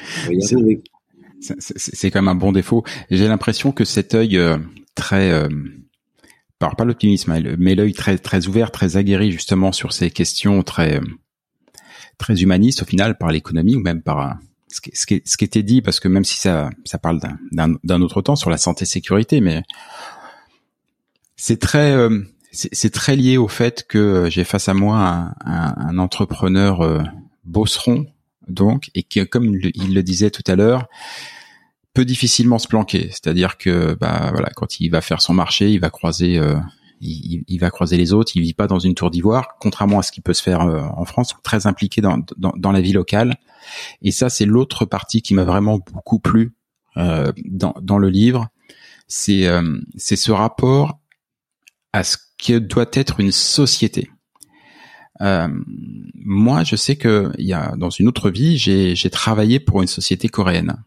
C'est quand même un bon défaut. J'ai l'impression que cet œil très, pas l'optimisme, mais l'œil très très ouvert, très aguerri justement sur ces questions très très humanistes au final par l'économie ou même par ce qui était dit, parce que même si ça parle d'un autre temps sur la santé-sécurité, mais c'est très lié au fait que j'ai face à moi un entrepreneur bosseron, donc, et qui, comme il le disait tout à l'heure, peut difficilement se planquer. C'est-à-dire que, voilà, quand il va faire son marché, il va croiser les autres. Il vit pas dans une tour d'ivoire, contrairement à ce qui peut se faire en France, très impliqué dans la vie locale. Et ça, c'est l'autre partie qui m'a vraiment beaucoup plu dans le livre. C'est ce rapport à ce que doit être une société. Moi, je sais que dans une autre vie, j'ai travaillé pour une société coréenne.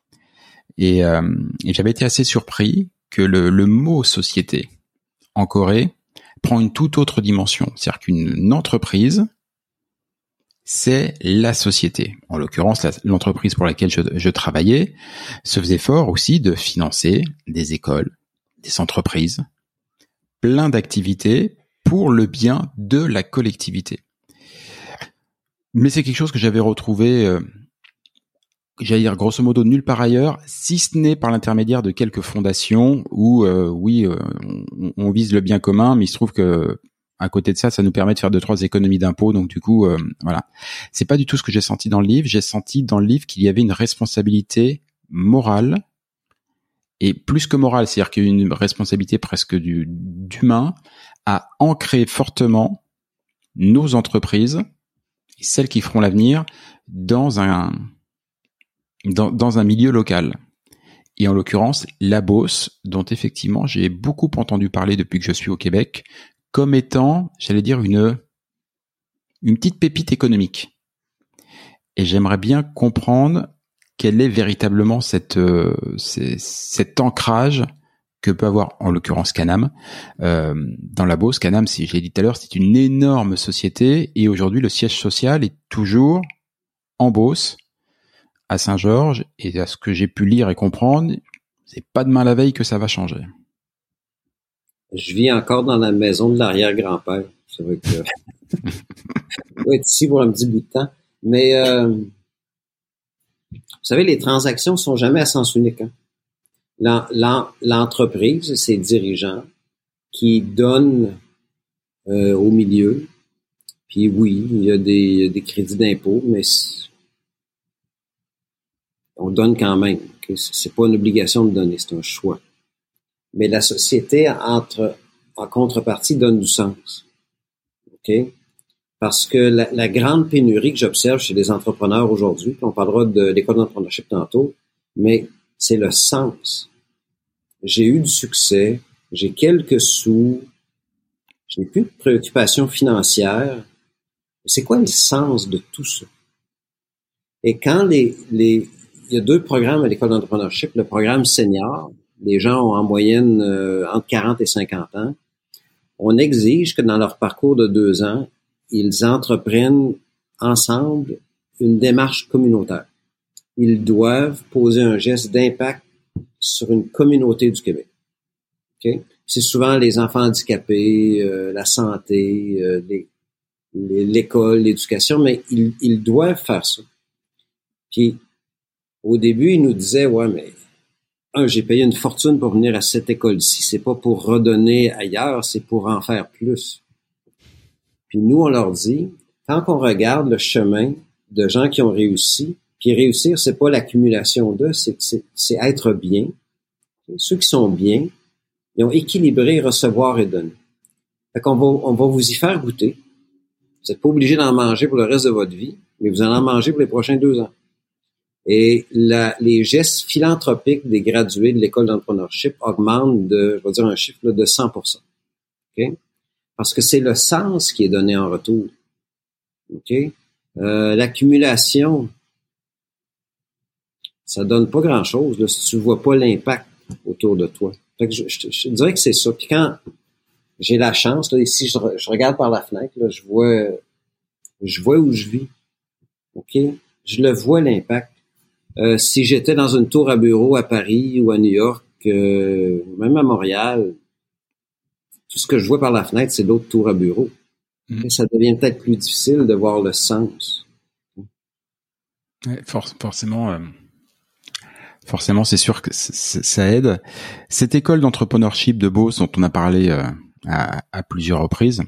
Et j'avais été assez surpris que le mot société en Corée prend une toute autre dimension. C'est-à-dire qu'une entreprise, c'est la société. En l'occurrence, l'entreprise pour laquelle je travaillais se faisait fort aussi de financer des écoles, des entreprises, plein d'activités pour le bien de la collectivité. Mais c'est quelque chose que j'avais retrouvé, j'allais dire grosso modo nulle part ailleurs, si ce n'est par l'intermédiaire de quelques fondations où, on vise le bien commun, mais il se trouve que à côté de ça, ça nous permet de faire 2-3 économies d'impôts. Donc du coup, voilà. C'est pas du tout ce que j'ai senti dans le livre. J'ai senti dans le livre qu'il y avait une responsabilité morale, et plus que morale, c'est-à-dire qu'il y a une responsabilité presque d'humain à ancrer fortement nos entreprises, et celles qui feront l'avenir, dans un milieu local. Et en l'occurrence, la Beauce, dont effectivement j'ai beaucoup entendu parler depuis que je suis au Québec, comme étant, j'allais dire, une petite pépite économique. Et j'aimerais bien comprendre quel est véritablement cet ancrage que peut avoir, en l'occurrence, Canam. Dans la Beauce, Canam, je l'ai dit tout à l'heure, c'est une énorme société, et aujourd'hui, le siège social est toujours en Beauce, à Saint-Georges, et à ce que j'ai pu lire et comprendre, c'est pas demain la veille que ça va changer. Je vis encore dans la maison de l'arrière-grand-père. C'est vrai que je vais être ici pour un petit bout de temps. Mais vous savez, les transactions sont jamais à sens unique. Hein? L'entreprise, ses dirigeants qui donnent au milieu. Puis oui, il y a des crédits d'impôt, mais On donne quand même. Okay? C'est pas une obligation de donner, c'est un choix. Mais la société, en contrepartie, donne du sens. OK? Parce que la grande pénurie que j'observe chez les entrepreneurs aujourd'hui, on parlera de l'école d'entrepreneurship tantôt, mais c'est le sens. J'ai eu du succès, j'ai quelques sous, j'ai plus de préoccupations financières. C'est quoi le sens de tout ça? Et quand il y a 2 programmes à l'école d'entrepreneurship, le programme senior, les gens ont en moyenne entre 40 et 50 ans, on exige que dans leur parcours de 2 ans, ils entreprennent ensemble une démarche communautaire. Ils doivent poser un geste d'impact sur une communauté du Québec. Okay? C'est souvent les enfants handicapés, la santé, l'école, l'éducation, mais ils doivent faire ça. Puis, au début, ils nous disaient, ouais, mais j'ai payé une fortune pour venir à cette école-ci. C'est pas pour redonner ailleurs, c'est pour en faire plus. Puis nous, on leur dit, quand on regarde le chemin de gens qui ont réussi, puis réussir, c'est pas l'accumulation d'eux, c'est être bien. Ceux qui sont bien, ils ont équilibré recevoir et donner. Fait qu'on on va vous y faire goûter. Vous n'êtes pas obligé d'en manger pour le reste de votre vie, mais vous allez en manger pour les prochains 2 ans. Et les gestes philanthropiques des gradués de l'école d'entrepreneurship augmentent je vais dire un chiffre là, de 100%. Okay? Parce que c'est le sens qui est donné en retour. Okay? L'accumulation, ça donne pas grand-chose là, si tu vois pas l'impact autour de toi. Fait que je dirais que c'est ça. Puis quand j'ai la chance, là, ici, je regarde par la fenêtre, là, je vois où je vis. OK? Je le vois, l'impact. Si j'étais dans une tour à bureau à Paris ou à New York, même à Montréal, tout ce que je vois par la fenêtre, c'est d'autres tours à bureau. Ça devient peut-être plus difficile de voir le sens. Ouais, forcément, c'est sûr que ça aide. Cette école d'entrepreneurship de Beauce dont on a parlé à plusieurs reprises,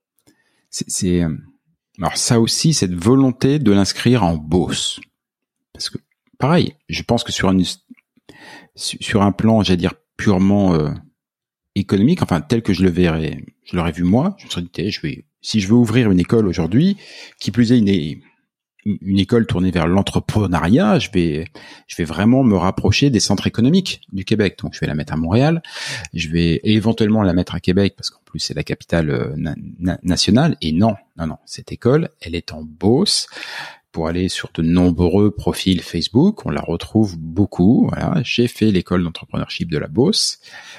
alors ça aussi, cette volonté de l'inscrire en Beauce. Parce que, pareil, je pense que sur un plan, j'allais dire purement économique, enfin tel que je l'aurais vu moi, je me serais dit, si je veux ouvrir une école aujourd'hui, qui plus est une école tournée vers l'entrepreneuriat, je vais vraiment me rapprocher des centres économiques du Québec. Donc je vais la mettre à Montréal, je vais éventuellement la mettre à Québec parce qu'en plus c'est la capitale nationale. Et non, cette école, elle est en Beauce. Pour aller sur de nombreux profils Facebook, on la retrouve beaucoup. Voilà, j'ai fait l'école d'entrepreneurship de la Beauce.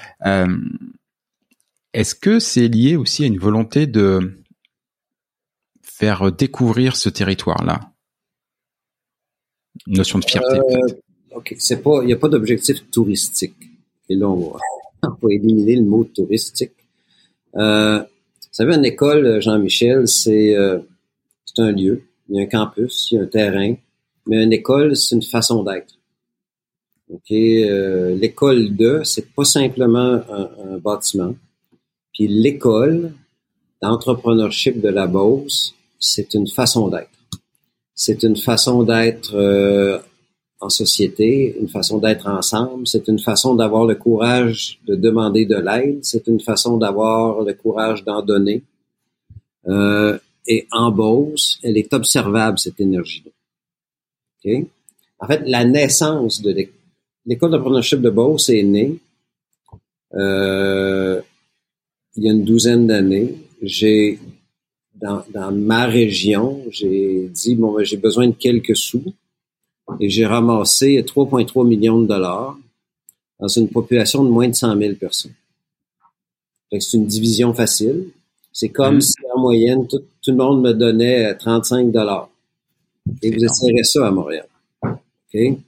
Est-ce que c'est lié aussi à une volonté de faire découvrir ce territoire-là? Une notion de fierté, peut-être. OK, il n'y a pas d'objectif touristique. Et là, on va éliminer le mot touristique. Vous savez, une école, Jean-Michel, c'est un lieu. Il y a un campus, il y a un terrain. Mais une école, c'est une façon d'être. OK? L'école c'est pas simplement un bâtiment. Puis l'école d'entrepreneurship de la Beauce, c'est une façon d'être. C'est une façon d'être en société, une façon d'être ensemble. C'est une façon d'avoir le courage de demander de l'aide. C'est une façon d'avoir le courage d'en donner. Et en Beauce, elle est observable, cette énergie-là. Okay? En fait, la naissance de l'école d'entrepreneurship de Beauce est née il y a une 12aine d'années. Dans ma région, j'ai dit, j'ai besoin de quelques sous. Et j'ai ramassé 3,3 millions de dollars dans une population de moins de 100 000 personnes. Fait que c'est une division facile. C'est comme si, en moyenne, tout le monde me donnait 35 $. Et vous essayerez ça à Montréal. OK?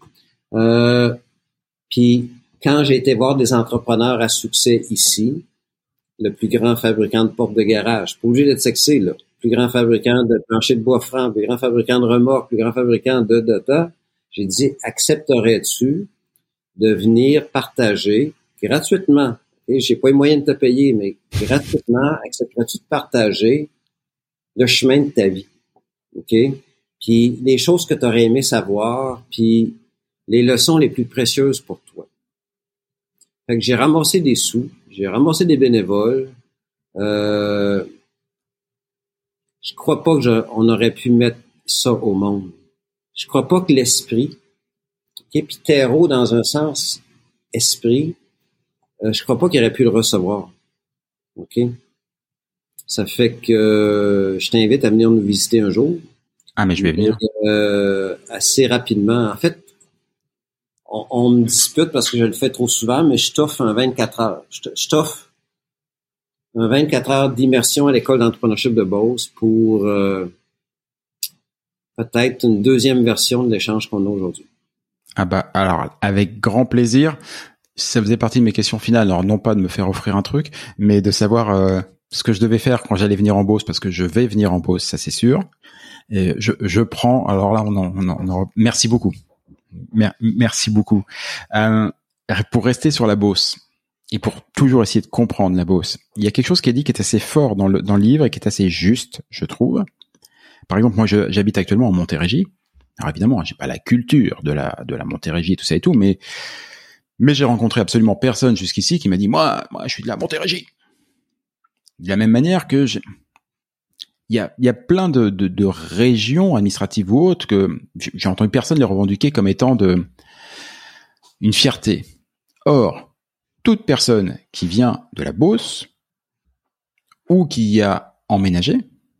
Puis, quand j'ai été voir des entrepreneurs à succès ici, le plus grand fabricant de portes de garage, pas obligé d'être sexy, là. Plus grand fabricant de planchers de bois franc, plus grand fabricant de remorques, plus grand fabricant de j'ai dit, accepterais-tu de venir partager gratuitement? Et j'ai pas les moyens de te payer, mais gratuitement, accepterais-tu de partager le chemin de ta vie? OK? Puis les choses que tu aurais aimé savoir, puis les leçons les plus précieuses pour toi. Fait que j'ai ramassé des sous, j'ai ramassé des bénévoles. Je crois pas que on aurait pu mettre ça au monde. Je crois pas que l'esprit, puis terreau dans un sens, esprit, je crois pas qu'il aurait pu le recevoir. OK? Ça fait que je t'invite à venir nous visiter un jour. Ah, mais je vais venir. Assez rapidement. En fait, on me dispute parce que je le fais trop souvent, mais je t'offre un 24 heures. Je t'offre un 24 heures d'immersion à l'école d'entrepreneurship de Beauce pour peut-être une deuxième version de l'échange qu'on a aujourd'hui. Ah bah, alors, avec grand plaisir. Ça faisait partie de mes questions finales. Alors, non pas de me faire offrir un truc, mais de savoir ce que je devais faire quand j'allais venir en Beauce, parce que je vais venir en Beauce, ça c'est sûr. Et je prends. Alors là, merci beaucoup. Merci beaucoup. Pour rester sur la Beauce et pour toujours essayer de comprendre la Beauce, il y a quelque chose qui est dit qui est assez fort dans le livre et qui est assez juste, je trouve. Par exemple, moi, j'habite actuellement en Montérégie. Alors évidemment, j'ai pas la culture de la Montérégie, tout ça et tout, mais j'ai rencontré absolument personne jusqu'ici qui m'a dit moi, je suis de la Montérégie. De la même manière que il y a plein de régions administratives ou autres que j'ai entendu personne les revendiquer comme étant une fierté. Or, toute personne qui vient de la Beauce ou qui y a emménagé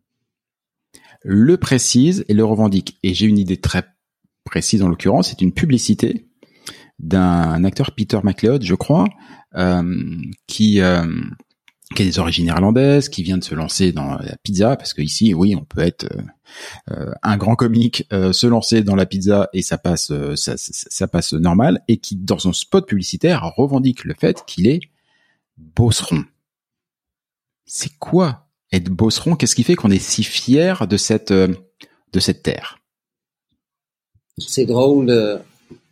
le précise et le revendique. Et j'ai une idée très précise en l'occurrence, c'est une publicité d'un acteur, Peter MacLeod, je crois, qui a des origines irlandaises, qui vient de se lancer dans la pizza, parce que ici, oui, on peut être un grand comique, se lancer dans la pizza et ça passe normal, et qui, dans son spot publicitaire, revendique le fait qu'il est beauceron. C'est quoi être beauceron? Qu'est-ce qui fait qu'on est si fier de cette terre? C'est drôle.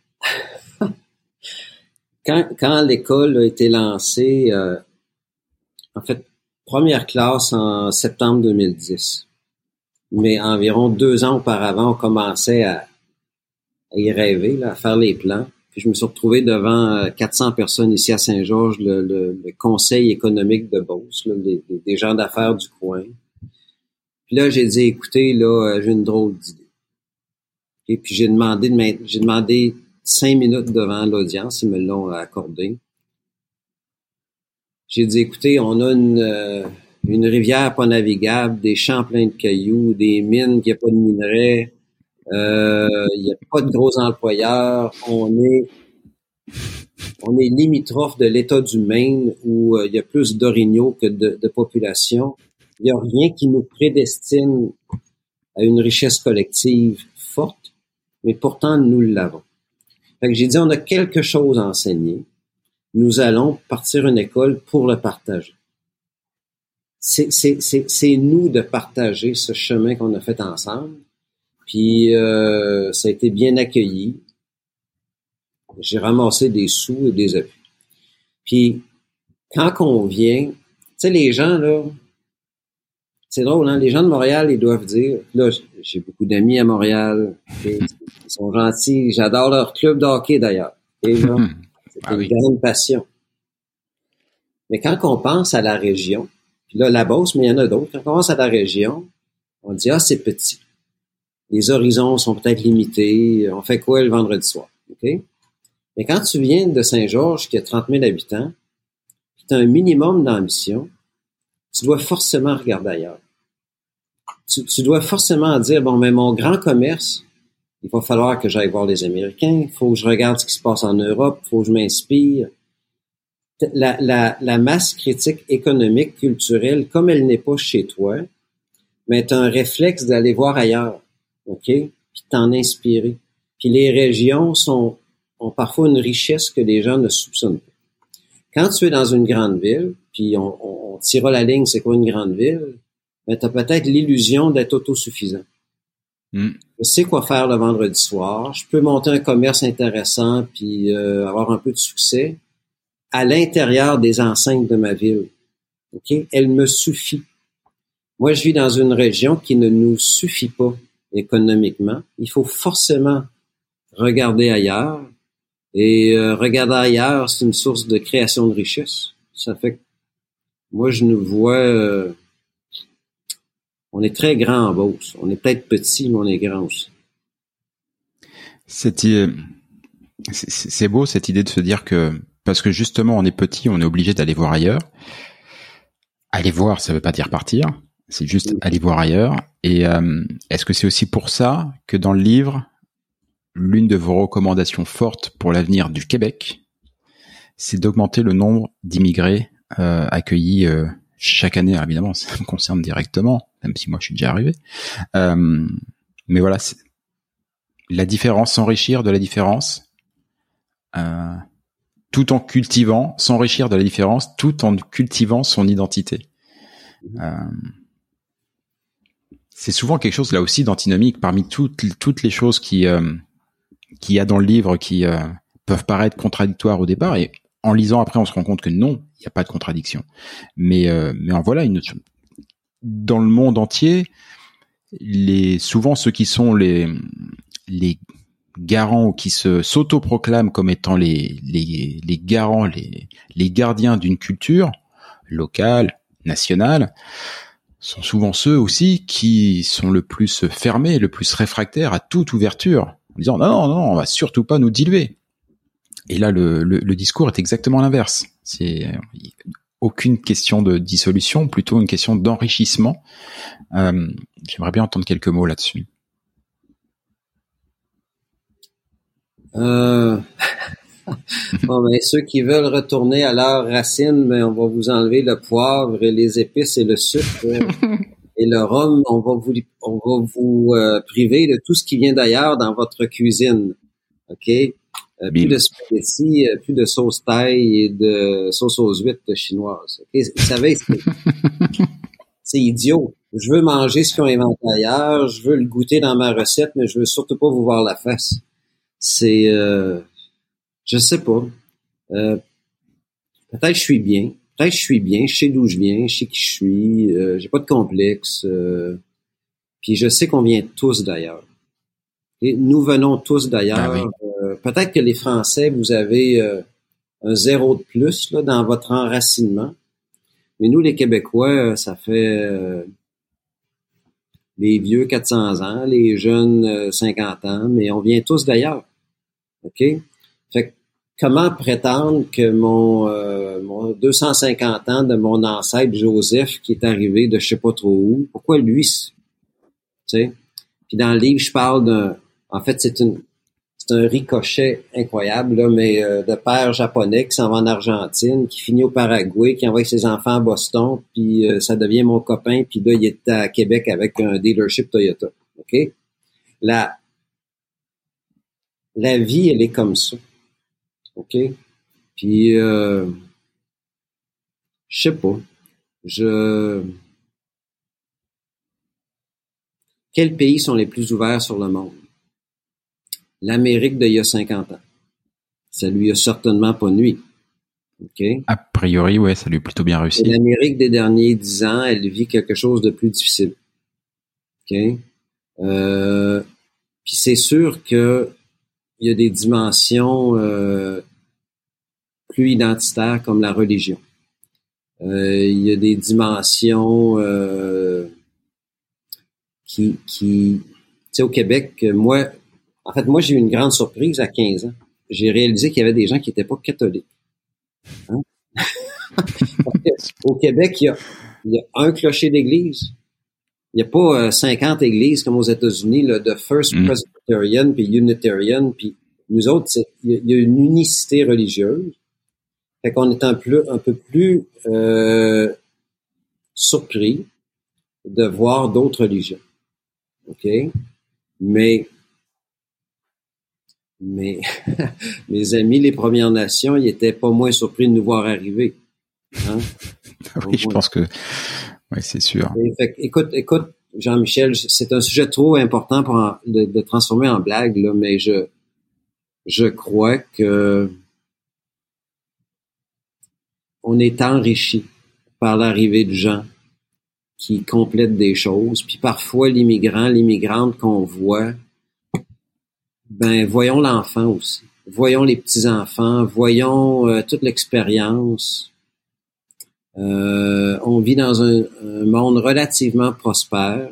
Quand l'école a été lancée, en fait, première classe en septembre 2010. Mais environ 2 ans auparavant, on commençait à y rêver, là, à faire les plans. Puis je me suis retrouvé devant 400 personnes ici à Saint-Georges, le conseil économique de Beauce, là, des gens d'affaires du coin. Puis là, j'ai dit, écoutez, là, j'ai une drôle d'idée. Et puis j'ai demandé 5 minutes devant l'audience, ils me l'ont accordé. J'ai dit, écoutez, on a une rivière pas navigable, des champs pleins de cailloux, des mines qui a pas de minerais, il y a pas de gros employeurs, on est limitrophe de l'État du Maine où il y a plus d'orignaux que de population. Il y a rien qui nous prédestine à une richesse collective forte, mais pourtant nous l'avons. Fait que j'ai dit, on a quelque chose à enseigner. Nous allons partir une école pour le partager. C'est nous de partager ce chemin qu'on a fait ensemble. Puis ça a été bien accueilli. J'ai ramassé des sous et des appuis. Puis quand on vient, tu sais, les gens là, c'est drôle, hein? Les gens de Montréal, ils doivent dire, là, j'ai beaucoup d'amis à Montréal, ils sont gentils, j'adore leur club de hockey d'ailleurs. Et là, c'est une grande passion. Mais quand on pense à la région, puis là, la Beauce, mais il y en a d'autres, quand on pense à la région, on dit, c'est petit. Les horizons sont peut-être limités, on fait quoi le vendredi soir? OK? Mais quand tu viens de Saint-Georges, qui a 30 000 habitants, puis tu as un minimum d'ambition, tu dois forcément regarder ailleurs. Tu dois forcément dire, bon, mais mon grand commerce, il va falloir que j'aille voir les Américains, il faut que je regarde ce qui se passe en Europe, il faut que je m'inspire. La masse critique économique, culturelle, comme elle n'est pas chez toi, mais tu as un réflexe d'aller voir ailleurs, OK? Puis t'en inspirer. Puis les régions ont parfois une richesse que les gens ne soupçonnent pas. Quand tu es dans une grande ville, puis on tirera la ligne, c'est quoi une grande ville? Ben, tu as peut-être l'illusion d'être autosuffisant. Je sais quoi faire le vendredi soir, je peux monter un commerce intéressant puis avoir un peu de succès à l'intérieur des enceintes de ma ville. OK? Elle me suffit. Moi, je vis dans une région qui ne nous suffit pas économiquement. Il faut forcément regarder ailleurs. Et regarder ailleurs, c'est une source de création de richesse. Ça fait que moi, je nous vois... on est très grand en Beauce. On est peut-être petit, mais on est grand aussi. C'est beau cette idée de se dire que parce que justement on est petit, on est obligé d'aller voir ailleurs. Aller voir, ça veut pas dire partir, c'est juste aller voir ailleurs. Et est-ce que c'est aussi pour ça que dans le livre, l'une de vos recommandations fortes pour l'avenir du Québec, c'est d'augmenter le nombre d'immigrés accueillis chaque année? Alors évidemment, ça me concerne directement, même si moi je suis déjà arrivé. Mais voilà, c'est la différence, s'enrichir de la différence, tout en cultivant, s'enrichir de la différence, tout en cultivant son identité. C'est souvent quelque chose là aussi d'antinomique parmi toutes les choses qu'il y a dans le livre qui peuvent paraître contradictoires au départ, et en lisant après on se rend compte que non, il n'y a pas de contradiction. Mais en voilà une autre. Dans le monde entier, souvent ceux qui sont les garants ou qui s'autoproclament comme étant les garants, les gardiens d'une culture locale, nationale, sont souvent ceux aussi qui sont le plus fermés, le plus réfractaires à toute ouverture, en disant non, on va surtout pas nous diluer. Et là, le discours est exactement l'inverse. C'est aucune question de dissolution, plutôt une question d'enrichissement. J'aimerais bien entendre quelques mots là-dessus. Bon, ben, ceux qui veulent retourner à leurs racines, ben, on va vous enlever le poivre et les épices et le sucre et le rhum. On va vous priver de tout ce qui vient d'ailleurs dans votre cuisine. OK? Plus de spaghettis, plus de sauce thaï et de sauce aux huîtres chinoises. OK? Vous savez, c'est idiot. Je veux manger ce qu'ils ont inventé ailleurs, je veux le goûter dans ma recette, mais je veux surtout pas vous voir la face. C'est... je sais pas. Peut-être je suis bien. Je sais d'où je viens, je sais qui je suis, j'ai pas de complexe. Puis je sais qu'on vient tous d'ailleurs. Et nous venons tous d'ailleurs. Ah oui. Peut-être que les Français, vous avez un 0 de plus là, dans votre enracinement. Mais nous, les Québécois, ça fait les vieux 400 ans, les jeunes 50 ans, mais on vient tous d'ailleurs. OK? Fait que comment prétendre que mon 250 ans de mon ancêtre Joseph qui est arrivé de je sais pas trop où, pourquoi lui, tu sais? Puis dans le livre, je parle en fait, c'est un ricochet incroyable, là, mais de père japonais qui s'en va en Argentine, qui finit au Paraguay, qui envoie ses enfants à Boston, puis ça devient mon copain, puis là, il est à Québec avec un dealership Toyota. OK? La vie, elle est comme ça. OK? Puis, je sais pas. Quels pays sont les plus ouverts sur le monde? L'Amérique d'il y a 50 ans. Ça lui a certainement pas nui. OK? A priori, ouais, ça lui a plutôt bien réussi. Et l'Amérique des derniers 10 ans, elle vit quelque chose de plus difficile. OK? Puis c'est sûr que il y a des dimensions plus identitaires comme la religion. Il y a des dimensions qui tu sais, au Québec, moi, j'ai eu une grande surprise à 15 ans. J'ai réalisé qu'il y avait des gens qui n'étaient pas catholiques. Hein? Au Québec, il y a un clocher d'église. Il n'y a pas 50 églises comme aux États-Unis, là, de First Presbyterian puis Unitarian, puis nous autres, il y a une unicité religieuse. Fait qu'on est un peu plus surpris de voir d'autres religions. OK? Mais mes amis, les Premières Nations, ils étaient pas moins surpris de nous voir arriver. Hein? Oui, je pense que oui, c'est sûr. Fait, écoute, Jean-Michel, c'est un sujet trop important pour de transformer en blague, là, mais je crois que on est enrichi par l'arrivée de gens qui complètent des choses, puis parfois l'immigrante qu'on voit Ben, voyons l'enfant aussi. Voyons les petits-enfants, voyons toute l'expérience. On vit dans un monde relativement prospère.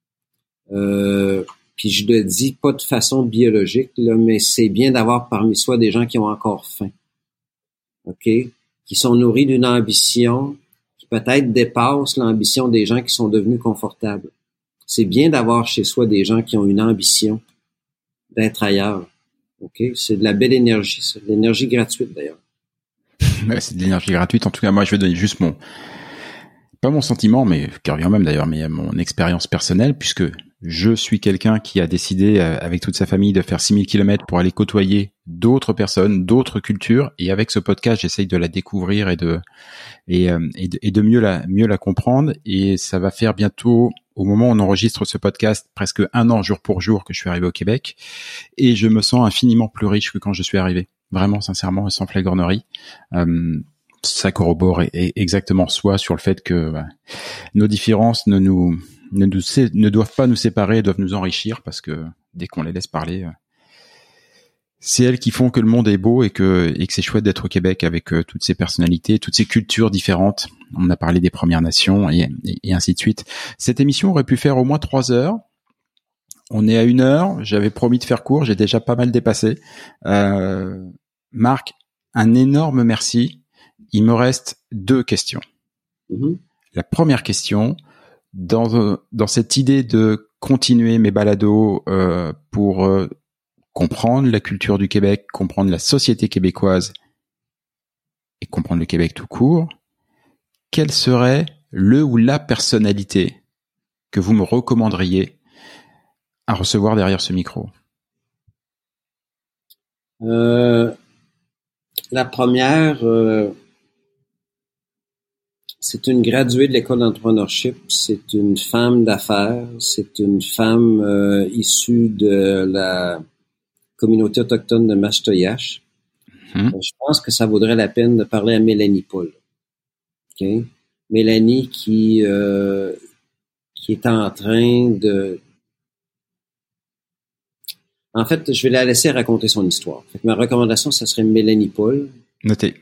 Puis je le dis pas de façon biologique, là, mais c'est bien d'avoir parmi soi des gens qui ont encore faim. OK? Qui sont nourris d'une ambition qui peut-être dépasse l'ambition des gens qui sont devenus confortables. C'est bien d'avoir chez soi des gens qui ont une ambition d'être ailleurs. OK? C'est de la belle énergie, c'est de l'énergie gratuite d'ailleurs. Ouais, c'est de l'énergie gratuite. En tout cas, moi, je vais donner juste pas mon sentiment, mais qui revient même d'ailleurs, mais mon expérience personnelle, puisque je suis quelqu'un qui a décidé avec toute sa famille de faire 6000 km pour aller côtoyer d'autres personnes, d'autres cultures, et avec ce podcast, j'essaye de la découvrir et de mieux la comprendre, et ça va faire bientôt, au moment où on enregistre ce podcast, presque 1 an jour pour jour que je suis arrivé au Québec, et je me sens infiniment plus riche que quand je suis arrivé. Vraiment, sincèrement, et sans flagornerie. Ça corrobore exactement soi sur le fait que nos différences ne doivent pas nous séparer, doivent nous enrichir, parce que dès qu'on les laisse parler, c'est elles qui font que le monde est beau et que c'est chouette d'être au Québec avec toutes ces personnalités, toutes ces cultures différentes. On a parlé des Premières Nations et ainsi de suite. Cette émission aurait pu faire au moins 3 heures. On est à 1 heure. J'avais promis de faire court. J'ai déjà pas mal dépassé. Marc, un énorme merci. Il me reste 2 questions. Mm-hmm. La première question, dans cette idée de continuer mes balados pour comprendre la culture du Québec, comprendre la société québécoise et comprendre le Québec tout court, quel serait le ou la personnalité que vous me recommanderiez à recevoir derrière ce micro? La première, c'est une graduée de l'école d'entrepreneurship. C'est une femme d'affaires. C'est une femme issue de la communauté autochtone de Mastoyache. Je pense que ça vaudrait la peine de parler à Mélanie Paul. Okay? Mélanie qui est en train de... En fait, je vais la laisser raconter son histoire. Fait que ma recommandation, ça serait Mélanie Paul. Notez.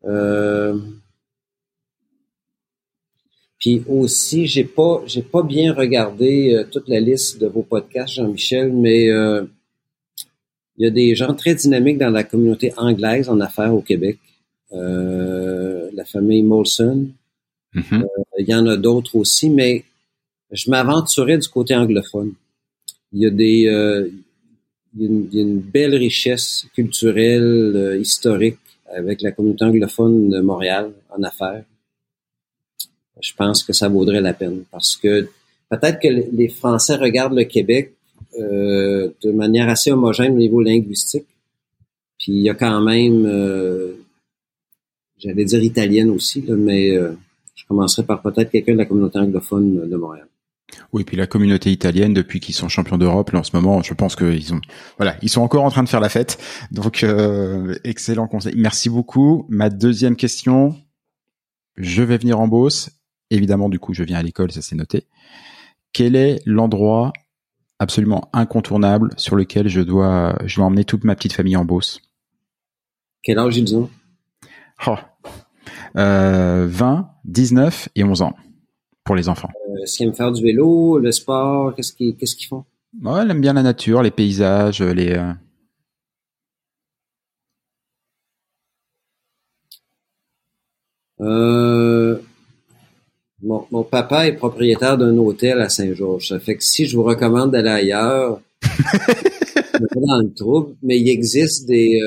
Puis aussi, j'ai pas bien regardé toute la liste de vos podcasts, Jean-Michel, mais il y a des gens très dynamiques dans la communauté anglaise en affaires au Québec. La famille Molson. Mm-hmm. Il y en a d'autres aussi, mais je m'aventurais du côté anglophone. Il y a une belle richesse culturelle, historique avec la communauté anglophone de Montréal en affaires. Je pense que ça vaudrait la peine parce que peut-être que les Français regardent le Québec de manière assez homogène au niveau linguistique. Puis il y a quand même, j'allais dire italienne aussi, là, mais je commencerai par peut-être quelqu'un de la communauté anglophone de Montréal. Oui, puis la communauté italienne, depuis qu'ils sont champions d'Europe, là, en ce moment, je pense qu'ils ils sont encore en train de faire la fête. Donc, excellent conseil. Merci beaucoup. Ma deuxième question, je vais venir en Beauce. Évidemment, du coup, je viens à l'école, ça c'est noté. Quel est l'endroit absolument incontournable sur lequel je dois emmener toute ma petite famille en Beauce? Quel âge ils ont? 20, 19 et 11 ans pour les enfants. Est-ce qu'ils aiment faire du vélo, le sport? Qu'est-ce qu'ils font? Ouais, elle aime bien la nature, les paysages, Mon papa est propriétaire d'un hôtel à Saint-Georges. Ça fait que si je vous recommande d'aller ailleurs, je suis dans le trouble, mais il existe des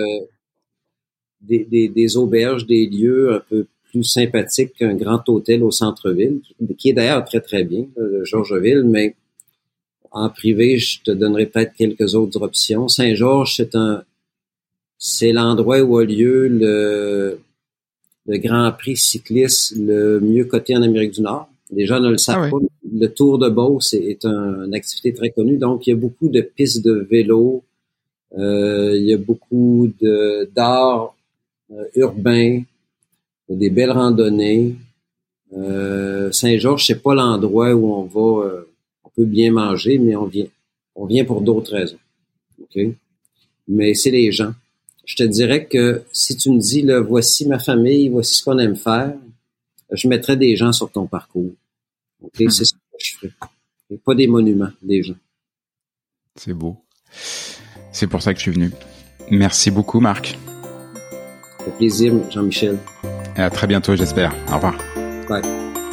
auberges, des lieux un peu plus sympathiques qu'un grand hôtel au centre-ville, qui est d'ailleurs très, très bien, le Georgeville, mais en privé, je te donnerai peut-être quelques autres options. Saint-Georges, c'est l'endroit où a lieu le Grand Prix cycliste le mieux coté en Amérique du Nord. Les gens ne le savent pas. Le Tour de Beauce est une activité très connue. Donc, il y a beaucoup de pistes de vélo. Il y a beaucoup d'art urbain, des belles randonnées. Saint-Georges, c'est pas l'endroit où on va, on peut bien manger, mais on vient pour d'autres raisons. OK? mais c'est les gens. Je te dirais que si tu me dis, là, voici ma famille, voici ce qu'on aime faire, je mettrais des gens sur ton parcours. Okay? C'est ce que je ferais. Et pas des monuments, des gens. C'est beau. C'est pour ça que je suis venu. Merci beaucoup, Marc. Ça fait plaisir, Jean-Michel. Et à très bientôt, j'espère. Au revoir. Bye.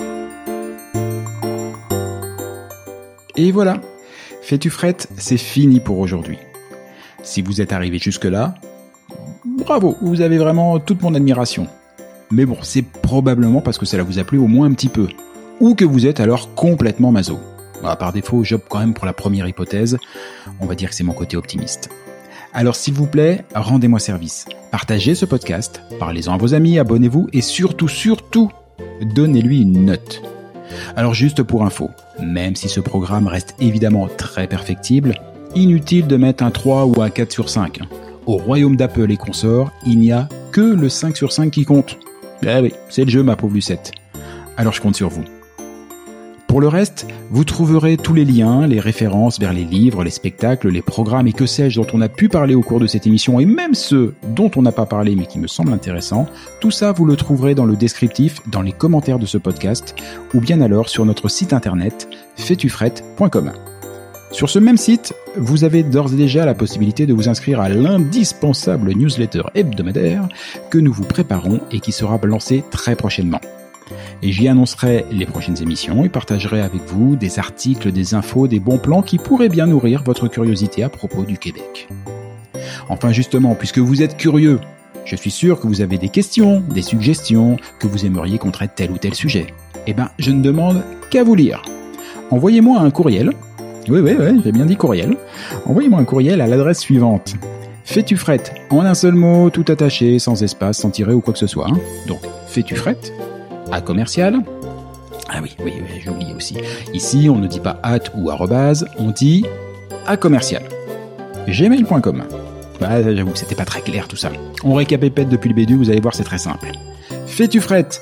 Et voilà. Fais-tu frette, c'est fini pour aujourd'hui. Si vous êtes arrivé jusque-là, bravo, vous avez vraiment toute mon admiration. Mais bon, c'est probablement parce que cela vous a plu au moins un petit peu. Ou que vous êtes alors complètement maso. Par défaut, j'opte quand même pour la première hypothèse. On va dire que c'est mon côté optimiste. Alors s'il vous plaît, rendez-moi service. Partagez ce podcast, parlez-en à vos amis, abonnez-vous et surtout, donnez-lui une note. Alors juste pour info, même si ce programme reste évidemment très perfectible, inutile de mettre un 3 ou un 4 sur 5. Au royaume d'Apple et consorts, il n'y a que le 5 sur 5 qui compte. Eh oui, c'est le jeu ma pauvre Lucette. Alors je compte sur vous. Pour le reste, vous trouverez tous les liens, les références vers les livres, les spectacles, les programmes et que sais-je dont on a pu parler au cours de cette émission et même ceux dont on n'a pas parlé mais qui me semblent intéressants. Tout ça, vous le trouverez dans le descriptif, dans les commentaires de ce podcast ou bien alors sur notre site internet faitufrette.com. Sur ce même site, vous avez d'ores et déjà la possibilité de vous inscrire à l'indispensable newsletter hebdomadaire que nous vous préparons et qui sera lancé très prochainement. Et j'y annoncerai les prochaines émissions et partagerai avec vous des articles, des infos, des bons plans qui pourraient bien nourrir votre curiosité à propos du Québec. Enfin justement, puisque vous êtes curieux, je suis sûr que vous avez des questions, des suggestions, que vous aimeriez qu'on traite tel ou tel sujet. Eh ben, je ne demande qu'à vous lire. Envoyez-moi un courriel. Oui, j'ai bien dit courriel. Envoyez-moi un courriel à l'adresse suivante. Fais-tu-frette, en un seul mot, tout attaché, sans espace, sans tiret ou quoi que ce soit. Donc, fais-tu-frette à commercial. Ah oui, j'ai oublié aussi. Ici, on ne dit pas at ou arrobase, on dit à commercial. gmail.com. J'avoue que c'était pas très clair tout ça. On récapépète depuis le début, vous allez voir, c'est très simple. Fais-tu-frette,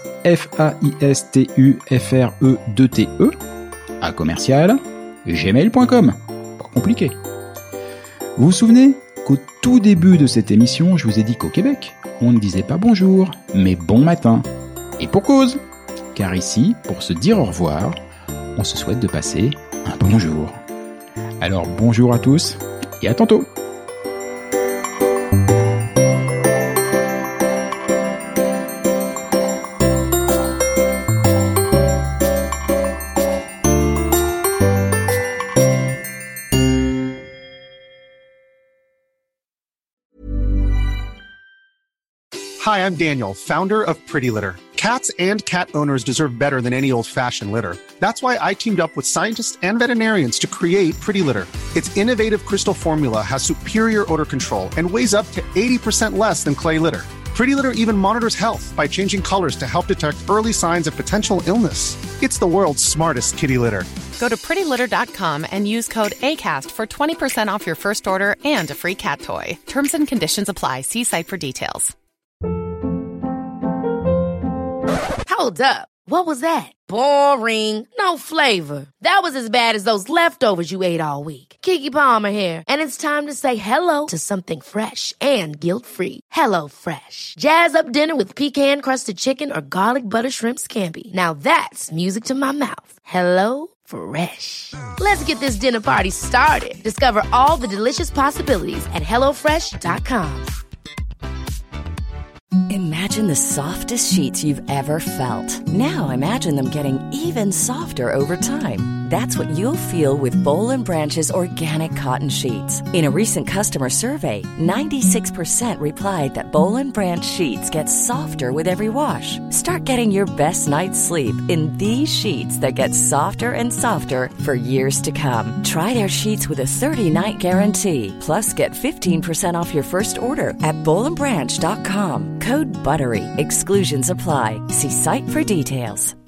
F-A-I-S-T-U-F-R-E-2-T-E, à commercial, gmail.com. Pas compliqué. Vous vous souvenez qu'au tout début de cette émission, je vous ai dit qu'au Québec, on ne disait pas bonjour, mais bon matin. Et pour cause, car ici, pour se dire au revoir, on se souhaite de passer un bon jour. Alors bonjour à tous et à tantôt. Hi, I'm Daniel, founder of Pretty Litter. Cats and cat owners deserve better than any old-fashioned litter. That's why I teamed up with scientists and veterinarians to create Pretty Litter. Its innovative crystal formula has superior odor control and weighs up to 80% less than clay litter. Pretty Litter even monitors health by changing colors to help detect early signs of potential illness. It's the world's smartest kitty litter. Go to prettylitter.com and use code ACAST for 20% off your first order and a free cat toy. Terms and conditions apply. See site for details. Hold up. What was that? Boring. No flavor. That was as bad as those leftovers you ate all week. Keke Palmer here, and it's time to say hello to something fresh and guilt-free. Hello Fresh. Jazz up dinner with pecan-crusted chicken or garlic butter shrimp scampi. Now that's music to my mouth. Hello Fresh. Let's get this dinner party started. Discover all the delicious possibilities at HelloFresh.com. Imagine the softest sheets you've ever felt. Now imagine them getting even softer over time. That's what you'll feel with Boll & Branch's organic cotton sheets. In a recent customer survey, 96% replied that Boll & Branch sheets get softer with every wash. Start getting your best night's sleep in these sheets that get softer and softer for years to come. Try their sheets with a 30-night guarantee. Plus, get 15% off your first order at bollandbranch.com. Code BUTTERY. Exclusions apply. See site for details.